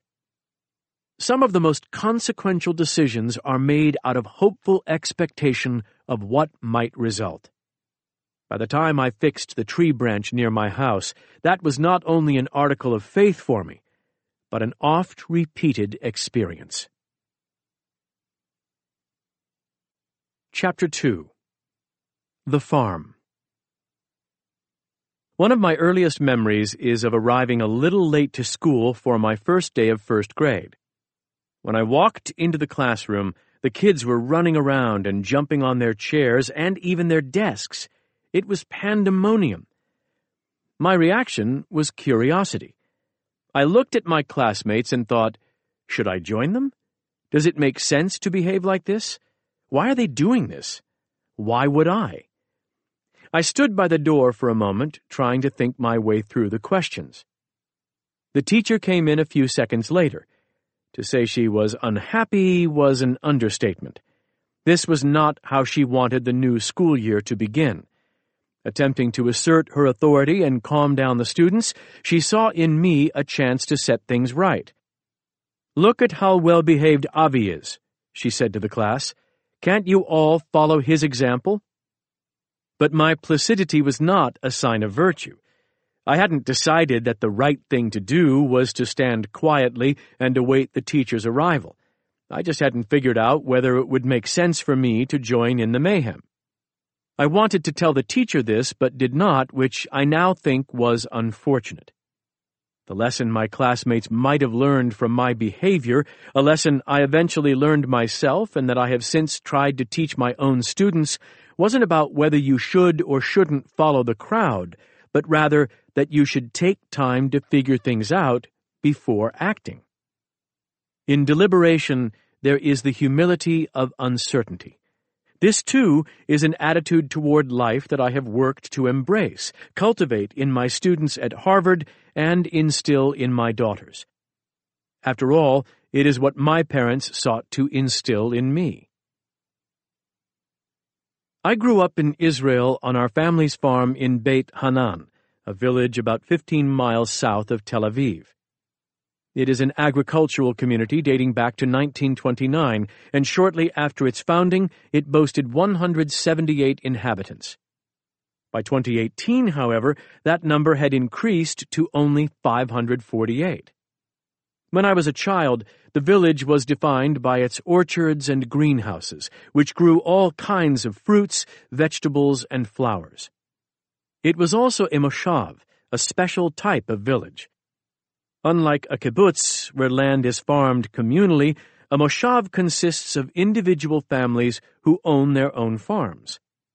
Some of the most consequential decisions are made out of hopeful expectation of what might result. By the time I fixed the tree branch near my house, that was not only an article of faith for me, but an oft-repeated experience. Chapter two. The Farm. One of my earliest memories is of arriving a little late to school for my first day of first grade. When I walked into the classroom, the kids were running around and jumping on their chairs and even their desks. It was pandemonium. My reaction was curiosity. I looked at my classmates and thought, should I join them? Does it make sense to behave like this? Why are they doing this? Why would I? I stood by the door for a moment, trying to think my way through the questions. The teacher came in a few seconds later. To say she was unhappy was an understatement. This was not how she wanted the new school year to begin. Attempting to assert her authority and calm down the students, she saw in me a chance to set things right. "Look at how well-behaved Avi is," she said to the class. "Can't you all follow his example?" But my placidity was not a sign of virtue. I hadn't decided that the right thing to do was to stand quietly and await the teacher's arrival. I just hadn't figured out whether it would make sense for me to join in the mayhem. I wanted to tell the teacher this, but did not, which I now think was unfortunate. The lesson my classmates might have learned from my behavior, a lesson I eventually learned myself and that I have since tried to teach my own students, wasn't about whether you should or shouldn't follow the crowd, but rather that you should take time to figure things out before acting. In deliberation, there is the humility of uncertainty. This, too, is an attitude toward life that I have worked to embrace, cultivate in my students at Harvard, and instill in my daughters. After all, it is what my parents sought to instill in me. I grew up in Israel on our family's farm in Beit Hanan, a village about fifteen miles south of Tel Aviv. It is an agricultural community dating back to nineteen twenty-nine, and shortly after its founding, it boasted one hundred seventy-eight inhabitants. By twenty eighteen, however, that number had increased to only five hundred forty-eight. When I was a child, the village was defined by its orchards and greenhouses, which grew all kinds of fruits, vegetables, and flowers. It was also a moshav, a special type of village. Unlike a kibbutz, where land is farmed communally, a moshav consists of individual families who own their own farms.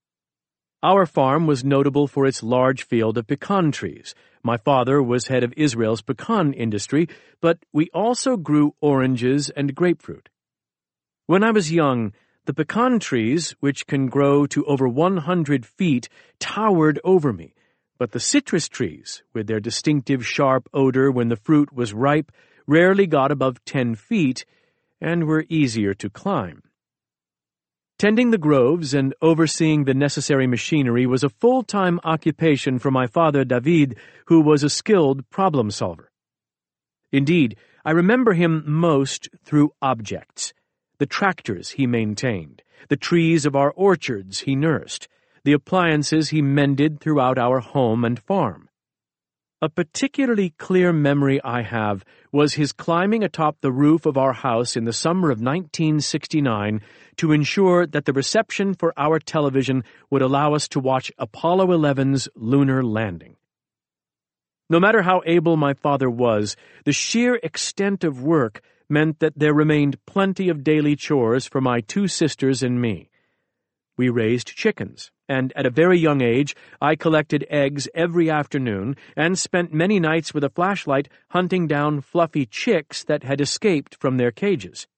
Our farm was notable for its large field of pecan trees. My father was head of Israel's pecan industry, but we also grew oranges and grapefruit. When I was young, the pecan trees, which can grow to over one hundred feet, towered over me, but the citrus trees, with their distinctive sharp odor when the fruit was ripe, rarely got above ten feet and were easier to climb. Tending the groves and overseeing the necessary machinery was a full-time occupation for my father David, who was a skilled problem solver. Indeed, I remember him most through objects: the tractors he maintained, the trees of our orchards he nursed, the appliances he mended throughout our home and farm. A particularly clear memory I have was his climbing atop the roof of our house in the summer of nineteen sixty-nine to ensure that the reception for our television would allow us to watch Apollo eleven's lunar landing. No matter how able my father was, the sheer extent of work meant that there remained plenty of daily chores for my two sisters and me. We raised chickens, and at a very young age I collected eggs every afternoon and spent many nights with a flashlight hunting down fluffy chicks that had escaped from their cages.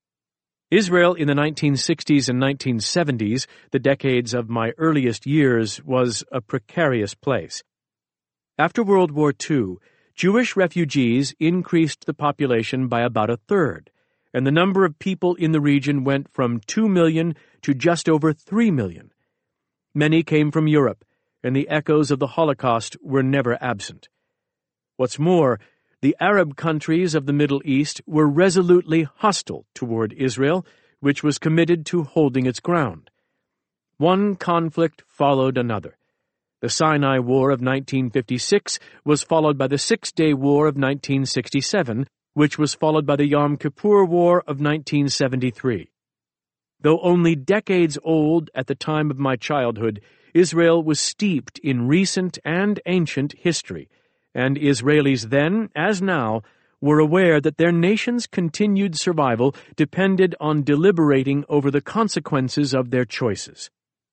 Israel in the nineteen sixties and nineteen seventies, the decades of my earliest years, was a precarious place. After World War Two, Jewish refugees increased the population by about a third, and the number of people in the region went from two million to just over three million. Many came from Europe, and the echoes of the Holocaust were never absent. What's more, the Arab countries of the Middle East were resolutely hostile toward Israel, which was committed to holding its ground. One conflict followed another. The Sinai War of nineteen fifty-six was followed by the Six-Day War of nineteen sixty-seven, which was followed by the Yom Kippur War of nineteen seventy-three. Though only decades old at the time of my childhood, Israel was steeped in recent and ancient history, and Israelis then, as now, were aware that their nation's continued survival depended on deliberating over the consequences of their choices.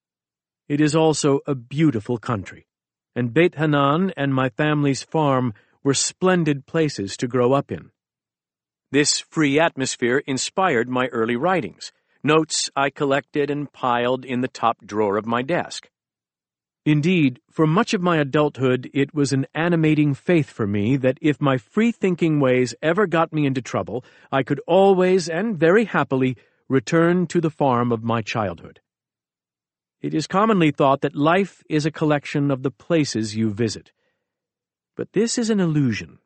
It is also a beautiful country, and Beit Hanan and my family's farm were splendid places to grow up in. This free atmosphere inspired my early writings, notes I collected and piled in the top drawer of my desk. Indeed, for much of my adulthood, it was an animating faith for me that if my free-thinking ways ever got me into trouble, I could always and very happily return to the farm of my childhood. It is commonly thought that life is a collection of the places you visit. But this is an illusion.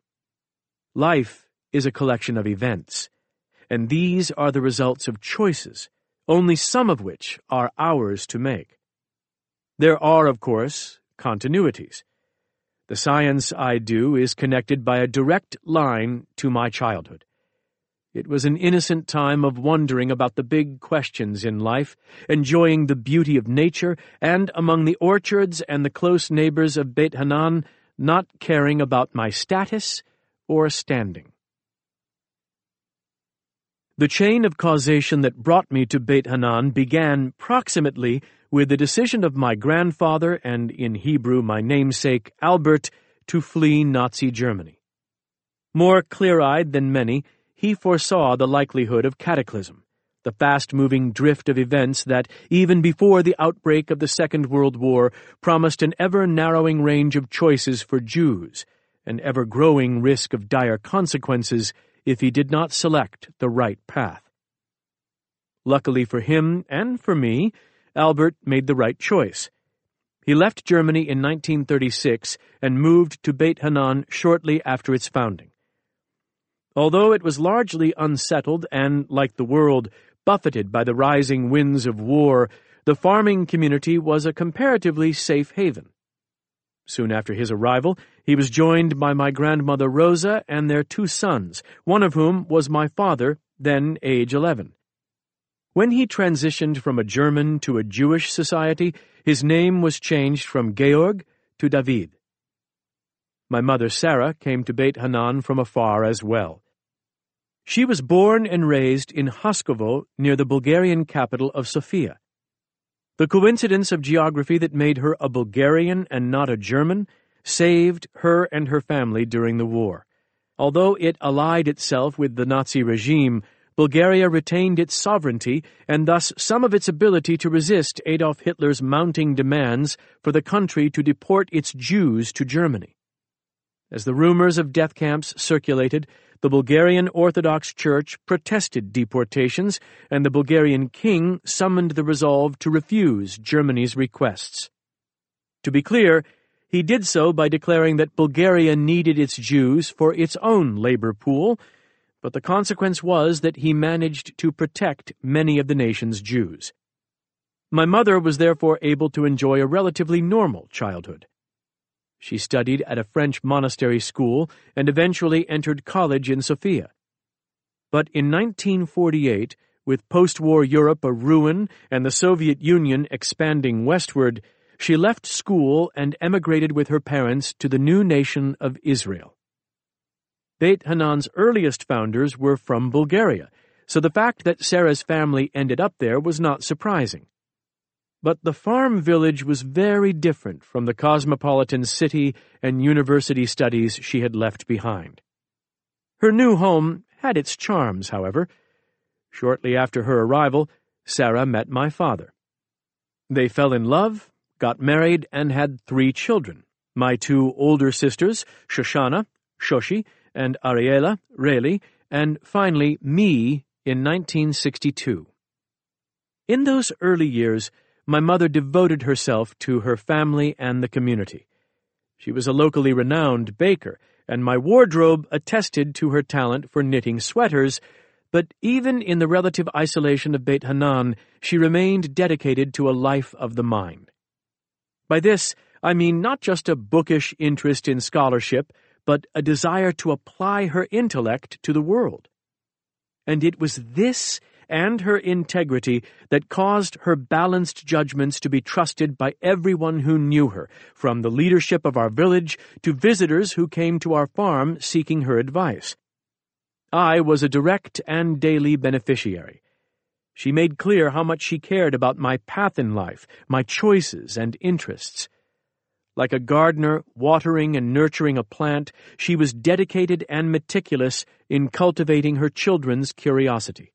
Life is a collection of events, and these are the results of choices, only some of which are ours to make. There are, of course, continuities. The science I do is connected by a direct line to my childhood. It was an innocent time of wondering about the big questions in life, enjoying the beauty of nature, and among the orchards and the close neighbors of Beit Hanan, not caring about my status or standing. The chain of causation that brought me to Beit Hanan began proximately with the decision of my grandfather, and in Hebrew my namesake, Albert, to flee Nazi Germany. More clear-eyed than many, he foresaw the likelihood of cataclysm, the fast-moving drift of events that, even before the outbreak of the Second World War, promised an ever-narrowing range of choices for Jews, an ever-growing risk of dire consequences if he did not select the right path. Luckily for him and for me, Albert made the right choice. He left Germany in nineteen thirty-six and moved to Beit Hanan shortly after its founding. Although it was largely unsettled and, like the world, buffeted by the rising winds of war, the farming community was a comparatively safe haven. Soon after his arrival, he was joined by my grandmother Rosa and their two sons, one of whom was my father, then age eleven. When he transitioned from a German to a Jewish society, his name was changed from Georg to David. My mother Sarah came to Beit Hanan from afar as well. She was born and raised in Haskovo, near the Bulgarian capital of Sofia. The coincidence of geography that made her a Bulgarian and not a German saved her and her family during the war. Although it allied itself with the Nazi regime, Bulgaria retained its sovereignty and thus some of its ability to resist Adolf Hitler's mounting demands for the country to deport its Jews to Germany. As the rumors of death camps circulated, the Bulgarian Orthodox Church protested deportations, and the Bulgarian king summoned the resolve to refuse Germany's requests. To be clear, he did so by declaring that Bulgaria needed its Jews for its own labor pool, but the consequence was that he managed to protect many of the nation's Jews. My mother was therefore able to enjoy a relatively normal childhood. She studied at a French monastery school and eventually entered college in Sofia. But in nineteen forty-eight, with post-war Europe a ruin and the Soviet Union expanding westward, she left school and emigrated with her parents to the new nation of Israel. Beit Hanan's earliest founders were from Bulgaria, so the fact that Sarah's family ended up there was not surprising. But the farm village was very different from the cosmopolitan city and university studies she had left behind. Her new home had its charms, however. Shortly after her arrival, Sarah met my father. They fell in love, got married, and had three children, my two older sisters, Shoshana, Shoshi, and Ariela, Rayleigh, and finally me in nineteen sixty-two. In those early years, my mother devoted herself to her family and the community. She was a locally renowned baker, and my wardrobe attested to her talent for knitting sweaters, but even in the relative isolation of Beit Hanan, she remained dedicated to a life of the mind. By this, I mean not just a bookish interest in scholarship, but a desire to apply her intellect to the world. And it was this and her integrity that caused her balanced judgments to be trusted by everyone who knew her, from the leadership of our village to visitors who came to our farm seeking her advice. I was a direct and daily beneficiary. She made clear how much she cared about my path in life, my choices and interests. Like a gardener watering and nurturing a plant, she was dedicated and meticulous in cultivating her children's curiosity.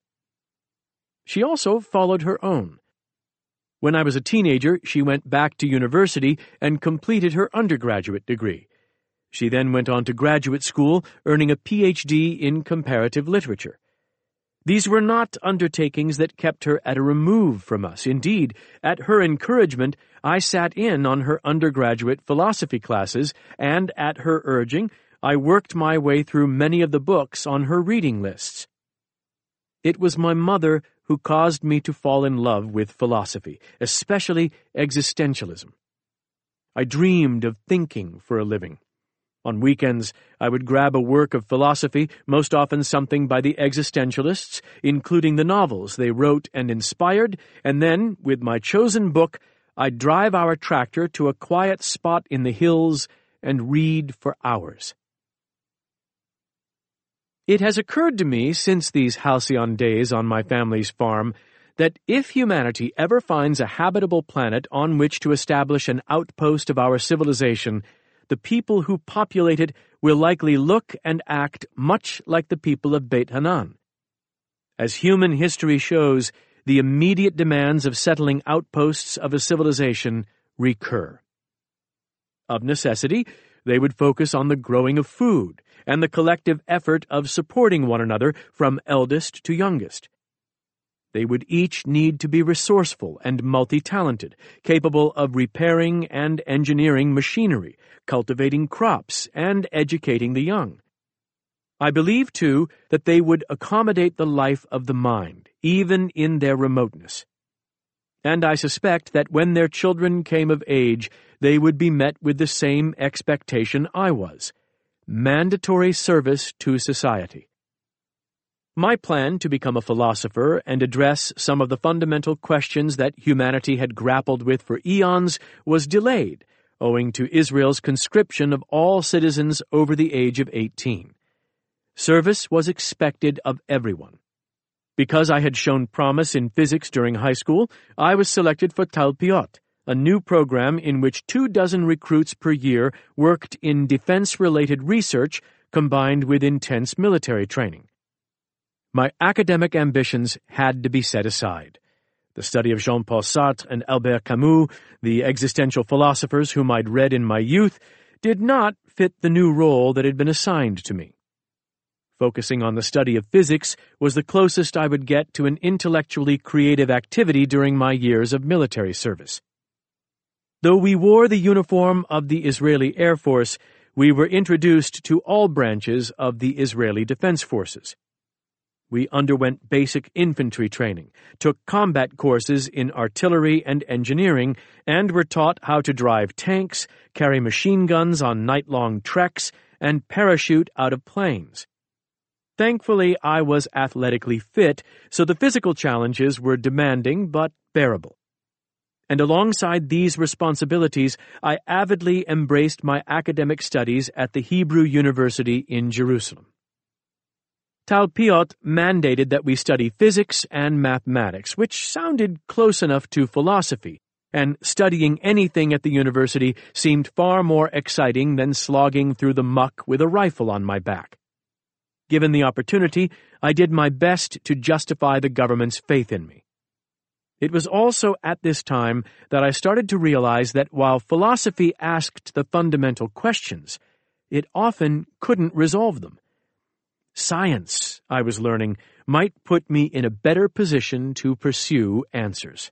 She also followed her own. When I was a teenager, she went back to university and completed her undergraduate degree. She then went on to graduate school, earning a P H D in comparative literature. These were not undertakings that kept her at a remove from us. Indeed, at her encouragement, I sat in on her undergraduate philosophy classes, and at her urging, I worked my way through many of the books on her reading lists. It was my mother who caused me to fall in love with philosophy, especially existentialism. I dreamed of thinking for a living. On weekends, I would grab a work of philosophy, most often something by the existentialists, including the novels they wrote and inspired, and then, with my chosen book, I'd drive our tractor to a quiet spot in the hills and read for hours. It has occurred to me since these halcyon days on my family's farm that if humanity ever finds a habitable planet on which to establish an outpost of our civilization, the people who populate it will likely look and act much like the people of Beit Hanan. As human history shows, the immediate demands of settling outposts of a civilization recur. Of necessity, they would focus on the growing of food and the collective effort of supporting one another from eldest to youngest. They would each need to be resourceful and multi-talented, capable of repairing and engineering machinery, cultivating crops, and educating the young. I believe, too, that they would accommodate the life of the mind, even in their remoteness. And I suspect that when their children came of age, they would be met with the same expectation I was: mandatory service to society. My plan to become a philosopher and address some of the fundamental questions that humanity had grappled with for eons was delayed, owing to Israel's conscription of all citizens over the age of eighteen. Service was expected of everyone. Because I had shown promise in physics during high school, I was selected for Talpiot, a new program in which two dozen recruits per year worked in defense-related research combined with intense military training. My academic ambitions had to be set aside. The study of Jean-Paul Sartre and Albert Camus, the existential philosophers whom I'd read in my youth, did not fit the new role that had been assigned to me. Focusing on the study of physics was the closest I would get to an intellectually creative activity during my years of military service. Though we wore the uniform of the Israeli Air Force, we were introduced to all branches of the Israeli Defense Forces. We underwent basic infantry training, took combat courses in artillery and engineering, and were taught how to drive tanks, carry machine guns on night-long treks, and parachute out of planes. Thankfully, I was athletically fit, so the physical challenges were demanding but bearable. And alongside these responsibilities, I avidly embraced my academic studies at the Hebrew University in Jerusalem. Talpiot mandated that we study physics and mathematics, which sounded close enough to philosophy, and studying anything at the university seemed far more exciting than slogging through the muck with a rifle on my back. Given the opportunity, I did my best to justify the government's faith in me. It was also at this time that I started to realize that while philosophy asked the fundamental questions, it often couldn't resolve them. Science, I was learning, might put me in a better position to pursue answers.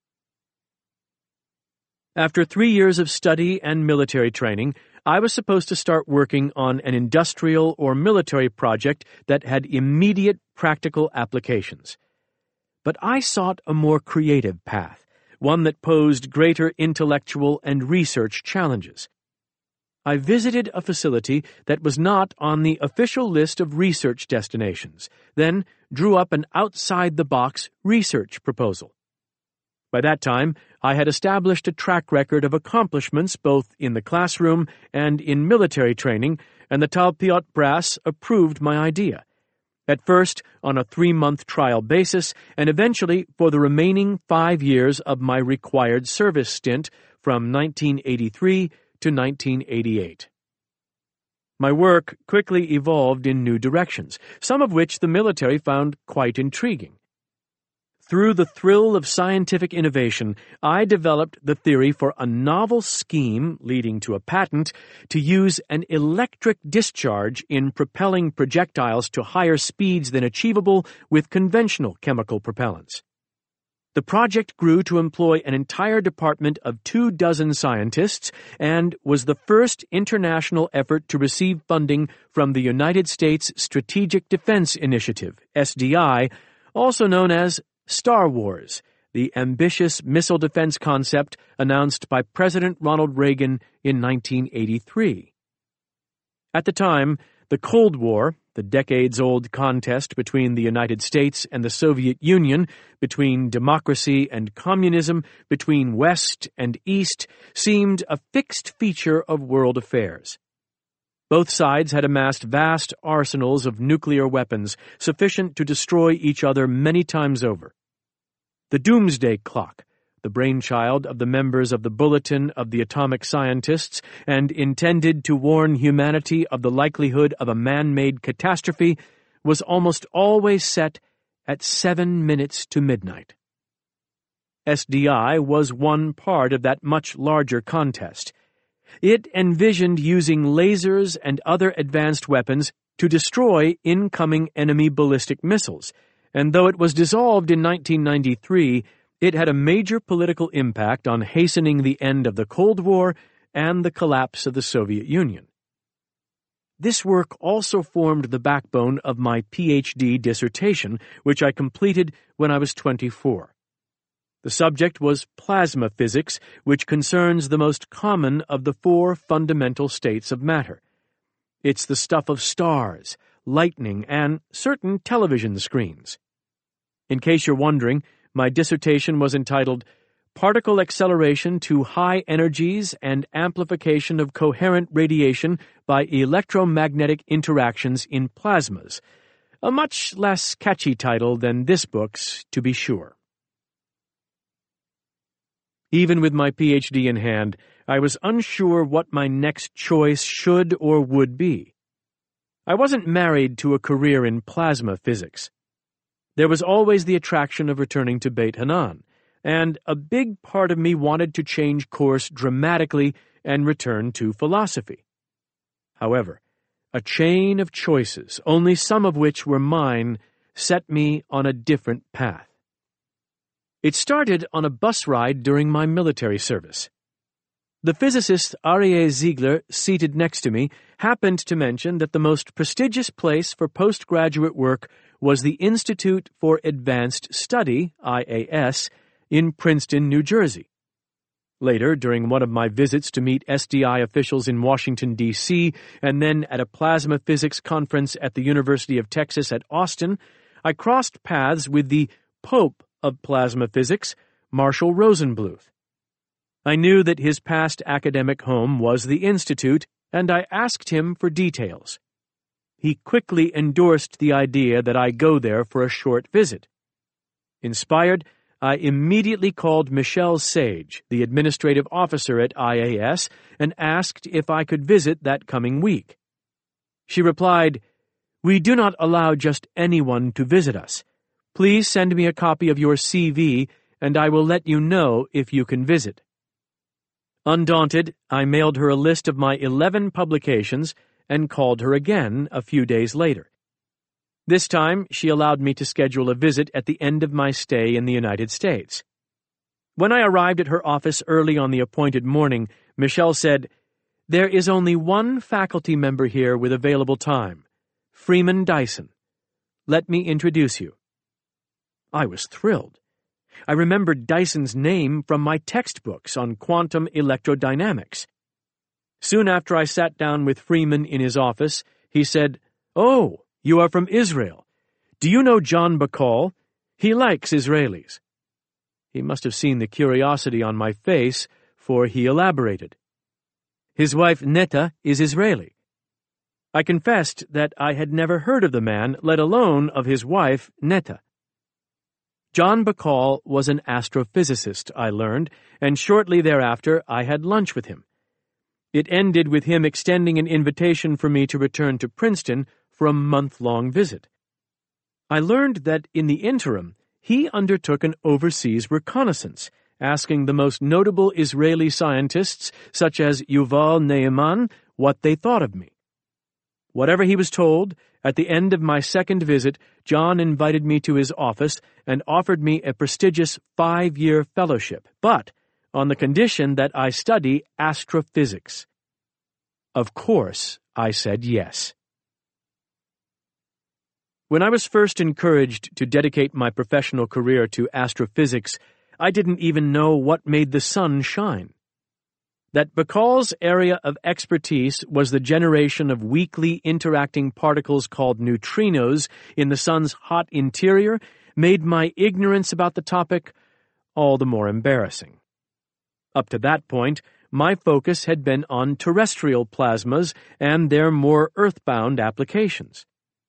After three years of study and military training, I was supposed to start working on an industrial or military project that had immediate practical applications. But I sought a more creative path, one that posed greater intellectual and research challenges. I visited a facility that was not on the official list of research destinations, then drew up an outside-the-box research proposal. By that time, I had established a track record of accomplishments both in the classroom and in military training, and the Talpiot brass approved my idea. At first, on a three-month trial basis, and eventually for the remaining five years of my required service stint from nineteen eighty-three to nineteen eighty-eight. My work quickly evolved in new directions, some of which the military found quite intriguing. Through the thrill of scientific innovation, I developed the theory for a novel scheme leading to a patent to use an electric discharge in propelling projectiles to higher speeds than achievable with conventional chemical propellants. The project grew to employ an entire department of two dozen scientists and was the first international effort to receive funding from the United States Strategic Defense Initiative, S D I, also known as Star Wars, the ambitious missile defense concept announced by President Ronald Reagan in nineteen eighty-three. At the time, the Cold War, the decades-old contest between the United States and the Soviet Union, between democracy and communism, between West and East, seemed a fixed feature of world affairs. Both sides had amassed vast arsenals of nuclear weapons sufficient to destroy each other many times over. The Doomsday Clock, the brainchild of the members of the Bulletin of the Atomic Scientists and intended to warn humanity of the likelihood of a man-made catastrophe, was almost always set at seven minutes to midnight. S D I was one part of that much larger contest. It envisioned using lasers and other advanced weapons to destroy incoming enemy ballistic missiles, and though it was dissolved in nineteen ninety-three, it had a major political impact on hastening the end of the Cold War and the collapse of the Soviet Union. This work also formed the backbone of my P H D dissertation, which I completed when I was twenty-four. The subject was plasma physics, which concerns the most common of the four fundamental states of matter. It's the stuff of stars, lightning, and certain television screens. In case you're wondering, my dissertation was entitled Particle Acceleration to High Energies and Amplification of Coherent Radiation by Electromagnetic Interactions in Plasmas, a much less catchy title than this book's, to be sure. Even with my P H D in hand, I was unsure what my next choice should or would be. I wasn't married to a career in plasma physics. There was always the attraction of returning to Beit Hanan, and a big part of me wanted to change course dramatically and return to philosophy. However, a chain of choices, only some of which were mine, set me on a different path. It started on a bus ride during my military service. The physicist Aryeh Ziegler, seated next to me, happened to mention that the most prestigious place for postgraduate work was the Institute for Advanced Study, I A S, in Princeton, New Jersey. Later, during one of my visits to meet S D I officials in Washington, D C, and then at a plasma physics conference at the University of Texas at Austin, I crossed paths with the Pope of plasma physics, Marshall Rosenbluth. I knew that his past academic home was the Institute, and I asked him for details. He quickly endorsed the idea that I go there for a short visit. Inspired, I immediately called Michelle Sage, the administrative officer at I A S, and asked if I could visit that coming week. She replied, "We do not allow just anyone to visit us. Please send me a copy of your C V, and I will let you know if you can visit." Undaunted, I mailed her a list of my eleven publications and called her again a few days later. This time, she allowed me to schedule a visit at the end of my stay in the United States. When I arrived at her office early on the appointed morning, Michelle said, "There is only one faculty member here with available time, Freeman Dyson. Let me introduce you." I was thrilled. I remembered Dyson's name from my textbooks on quantum electrodynamics. Soon after I sat down with Freeman in his office, he said, "Oh, you are from Israel. Do you know John Bacall? He likes Israelis." He must have seen the curiosity on my face, for he elaborated. "His wife Netta is Israeli." I confessed that I had never heard of the man, let alone of his wife Netta. John Bacall was an astrophysicist, I learned, and shortly thereafter I had lunch with him. It ended with him extending an invitation for me to return to Princeton for a month-long visit. I learned that in the interim, he undertook an overseas reconnaissance, asking the most notable Israeli scientists, such as Yuval Ne'eman, what they thought of me. Whatever he was told, at the end of my second visit, John invited me to his office and offered me a prestigious five-year fellowship, but on the condition that I study astrophysics. Of course, I said yes. When I was first encouraged to dedicate my professional career to astrophysics, I didn't even know what made the sun shine. that Bacall's area of expertise was the generation of weakly interacting particles called neutrinos in the sun's hot interior made my ignorance about the topic all the more embarrassing. Up to that point, my focus had been on terrestrial plasmas and their more earthbound applications.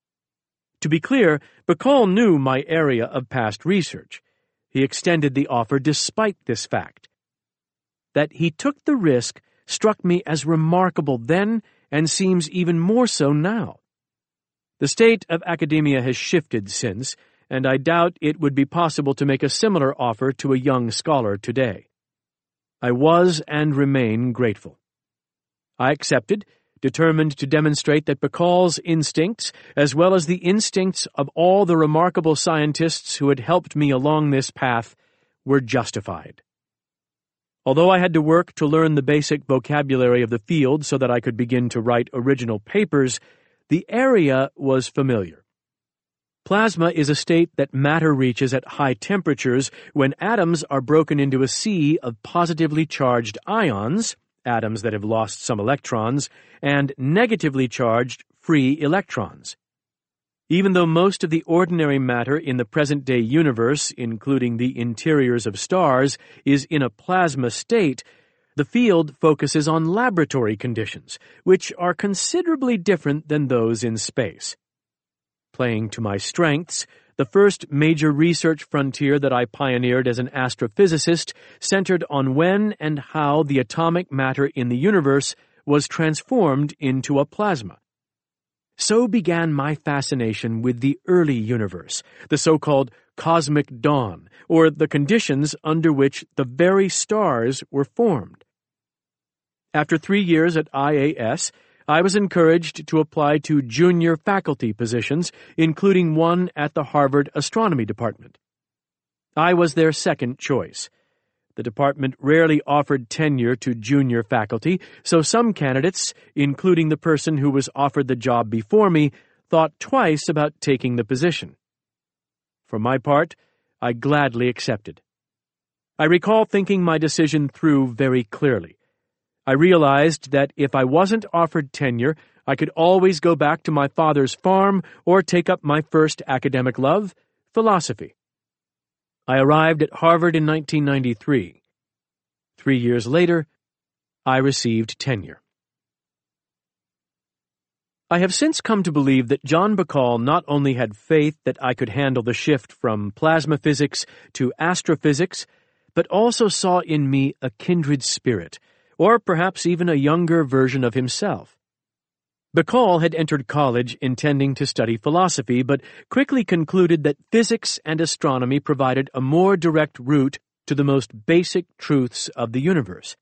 To be clear, Bacall knew my area of past research. He extended the offer despite this fact. That he took the risk struck me as remarkable then and seems even more so now. The state of academia has shifted since, and I doubt it would be possible to make a similar offer to a young scholar today. I was and remain grateful. I accepted, determined to demonstrate that Bacall's instincts, as well as the instincts of all the remarkable scientists who had helped me along this path, were justified. Although I had to work to learn the basic vocabulary of the field so that I could begin to write original papers, the area was familiar. Plasma is a state that matter reaches at high temperatures when atoms are broken into a sea of positively charged ions, atoms that have lost some electrons, and negatively charged free electrons. Even though most of the ordinary matter in the present-day universe, including the interiors of stars, is in a plasma state, the field focuses on laboratory conditions, which are considerably different than those in space. Playing to my strengths, the first major research frontier that I pioneered as an astrophysicist centered on when and how the atomic matter in the universe was transformed into a plasma. So began my fascination with the early universe, the so-called cosmic dawn, or the conditions under which the very stars were formed. After three years at I A S, I was encouraged to apply to junior faculty positions, including one at the Harvard Astronomy Department. I was their second choice. The department rarely offered tenure to junior faculty, so some candidates, including the person who was offered the job before me, thought twice about taking the position. For my part, I gladly accepted. I recall thinking my decision through very clearly. I realized that if I wasn't offered tenure, I could always go back to my father's farm or take up my first academic love, philosophy. I arrived at Harvard in nineteen ninety-three. Three years later, I received tenure. I have since come to believe that John Bacall not only had faith that I could handle the shift from plasma physics to astrophysics, but also saw in me a kindred spirit, or perhaps even a younger version of himself. Bacall had entered college intending to study philosophy, but quickly concluded that physics and astronomy provided a more direct route to the most basic truths of the universe.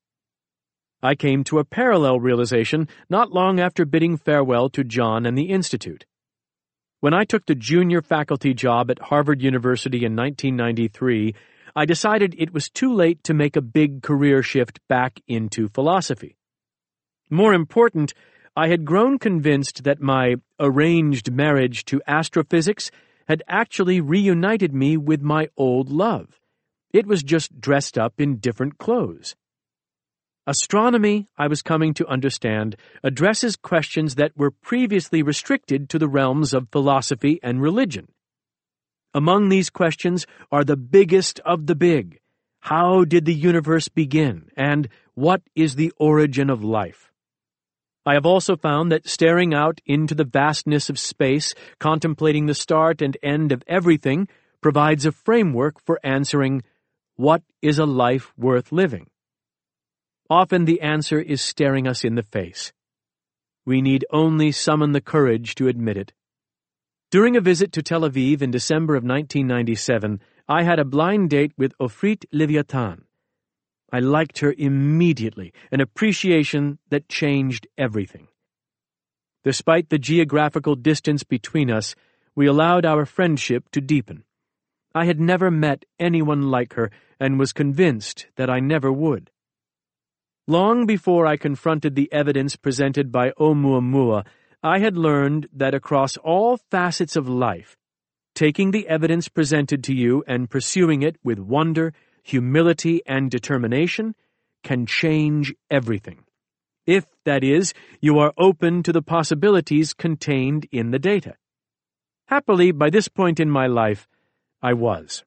I came to a parallel realization not long after bidding farewell to John and the Institute. When I took the junior faculty job at Harvard University in nineteen ninety-three, I decided it was too late to make a big career shift back into philosophy. More important, I had grown convinced that my arranged marriage to astrophysics had actually reunited me with my old love. It was just dressed up in different clothes. Astronomy, I was coming to understand, addresses questions that were previously restricted to the realms of philosophy and religion. Among these questions are the biggest of the big. How did the universe begin, and what is the origin of life? I have also found that staring out into the vastness of space, contemplating the start and end of everything, provides a framework for answering, what is a life worth living? Often the answer is staring us in the face. We need only summon the courage to admit it. During a visit to Tel Aviv in December of nineteen ninety-seven, I had a blind date with Ofrit Leviathan. I liked her immediately, an appreciation that changed everything. Despite the geographical distance between us, we allowed our friendship to deepen. I had never met anyone like her and was convinced that I never would. Long before I confronted the evidence presented by Oumuamua, I had learned that across all facets of life, taking the evidence presented to you and pursuing it with wonder, humility, and determination can change everything. If, that is, you are open to the possibilities contained in the data. Happily, by this point in my life, I was.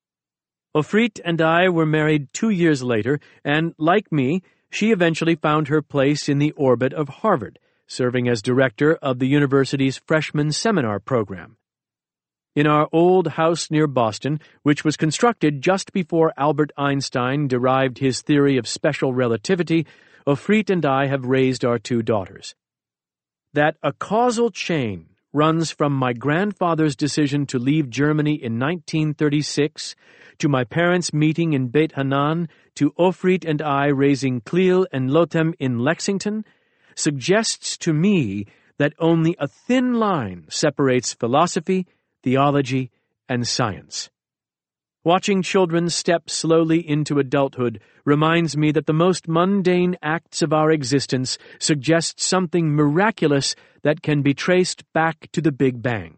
Ofrit and I were married two years later, and, like me, she eventually found her place in the orbit of Harvard, serving as director of the university's freshman seminar program. In our old house near Boston, which was constructed just before Albert Einstein derived his theory of special relativity, Ofrit and I have raised our two daughters. That a causal chain runs from my grandfather's decision to leave Germany in nineteen thirty-six to my parents' meeting in Beit Hanan to Ofrit and I raising Cleel and Lotem in Lexington suggests to me that only a thin line separates philosophy, theology, and science. Watching children step slowly into adulthood reminds me that the most mundane acts of our existence suggest something miraculous that can be traced back to the Big Bang.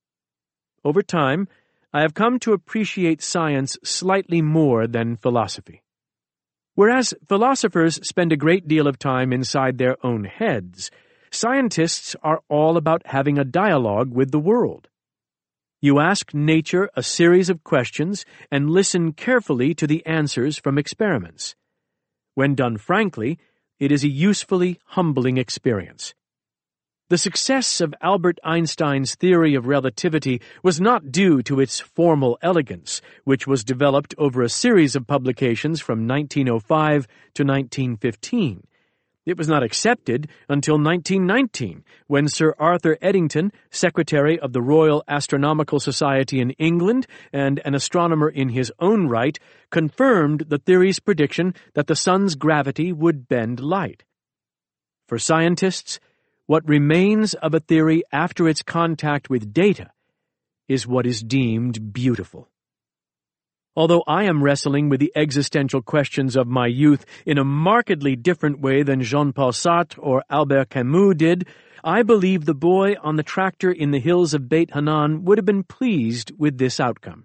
Over time, I have come to appreciate science slightly more than philosophy. Whereas philosophers spend a great deal of time inside their own heads, scientists are all about having a dialogue with the world. You ask nature a series of questions and listen carefully to the answers from experiments. When done frankly, it is a usefully humbling experience. The success of Albert Einstein's theory of relativity was not due to its formal elegance, which was developed over a series of publications from nineteen oh five to nineteen fifteen. It was not accepted until nineteen nineteen, when Sir Arthur Eddington, Secretary of the Royal Astronomical Society in England and an astronomer in his own right, confirmed the theory's prediction that the sun's gravity would bend light. For scientists, what remains of a theory after its contact with data is what is deemed beautiful. Although I am wrestling with the existential questions of my youth in a markedly different way than Jean-Paul Sartre or Albert Camus did, I believe the boy on the tractor in the hills of Beit Hanan would have been pleased with this outcome.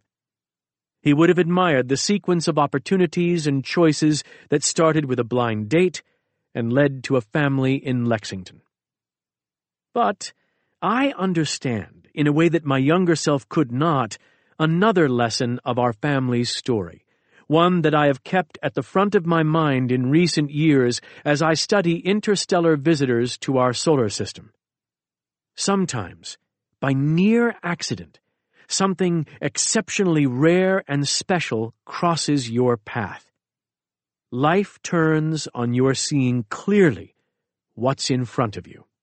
He would have admired the sequence of opportunities and choices that started with a blind date and led to a family in Lexington. But I understand, in a way that my younger self could not, another lesson of our family's story, one that I have kept at the front of my mind in recent years as I study interstellar visitors to our solar system. Sometimes, by near accident, something exceptionally rare and special crosses your path. Life turns on your seeing clearly what's in front of you.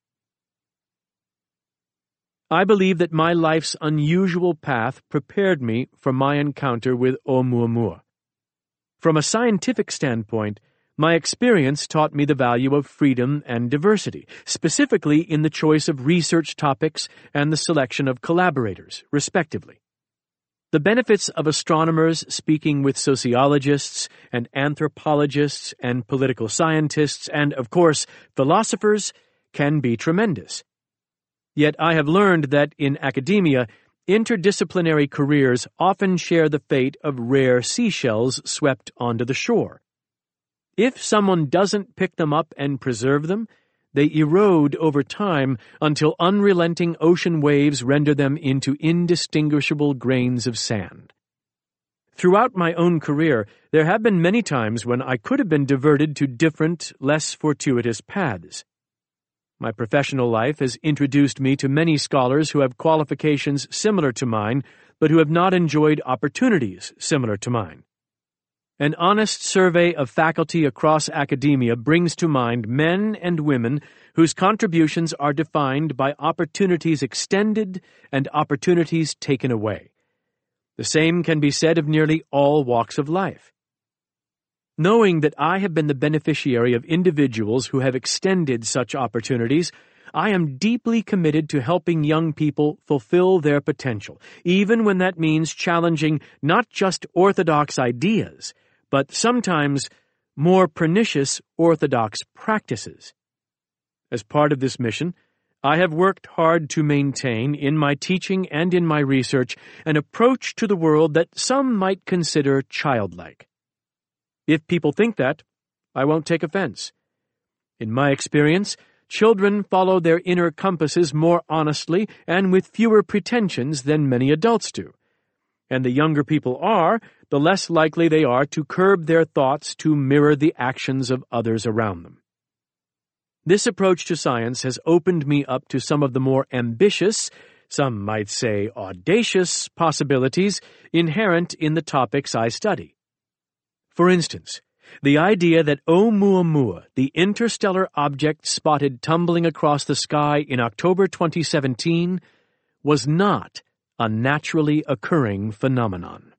I believe that my life's unusual path prepared me for my encounter with Oumuamua. From a scientific standpoint, my experience taught me the value of freedom and diversity, specifically in the choice of research topics and the selection of collaborators, respectively. The benefits of astronomers speaking with sociologists and anthropologists and political scientists and, of course, philosophers can be tremendous. Yet I have learned that in academia, interdisciplinary careers often share the fate of rare seashells swept onto the shore. If someone doesn't pick them up and preserve them, they erode over time until unrelenting ocean waves render them into indistinguishable grains of sand. Throughout my own career, there have been many times when I could have been diverted to different, less fortuitous paths. My professional life has introduced me to many scholars who have qualifications similar to mine, but who have not enjoyed opportunities similar to mine. An honest survey of faculty across academia brings to mind men and women whose contributions are defined by opportunities extended and opportunities taken away. The same can be said of nearly all walks of life. Knowing that I have been the beneficiary of individuals who have extended such opportunities, I am deeply committed to helping young people fulfill their potential, even when that means challenging not just orthodox ideas, but sometimes more pernicious orthodox practices. As part of this mission, I have worked hard to maintain, in my teaching and in my research, an approach to the world that some might consider childlike. If people think that, I won't take offense. In my experience, children follow their inner compasses more honestly and with fewer pretensions than many adults do. And the younger people are, the less likely they are to curb their thoughts to mirror the actions of others around them. This approach to science has opened me up to some of the more ambitious, some might say audacious, possibilities inherent in the topics I study. For instance, the idea that Oumuamua, the interstellar object spotted tumbling across the sky in October twenty seventeen, was not a naturally occurring phenomenon.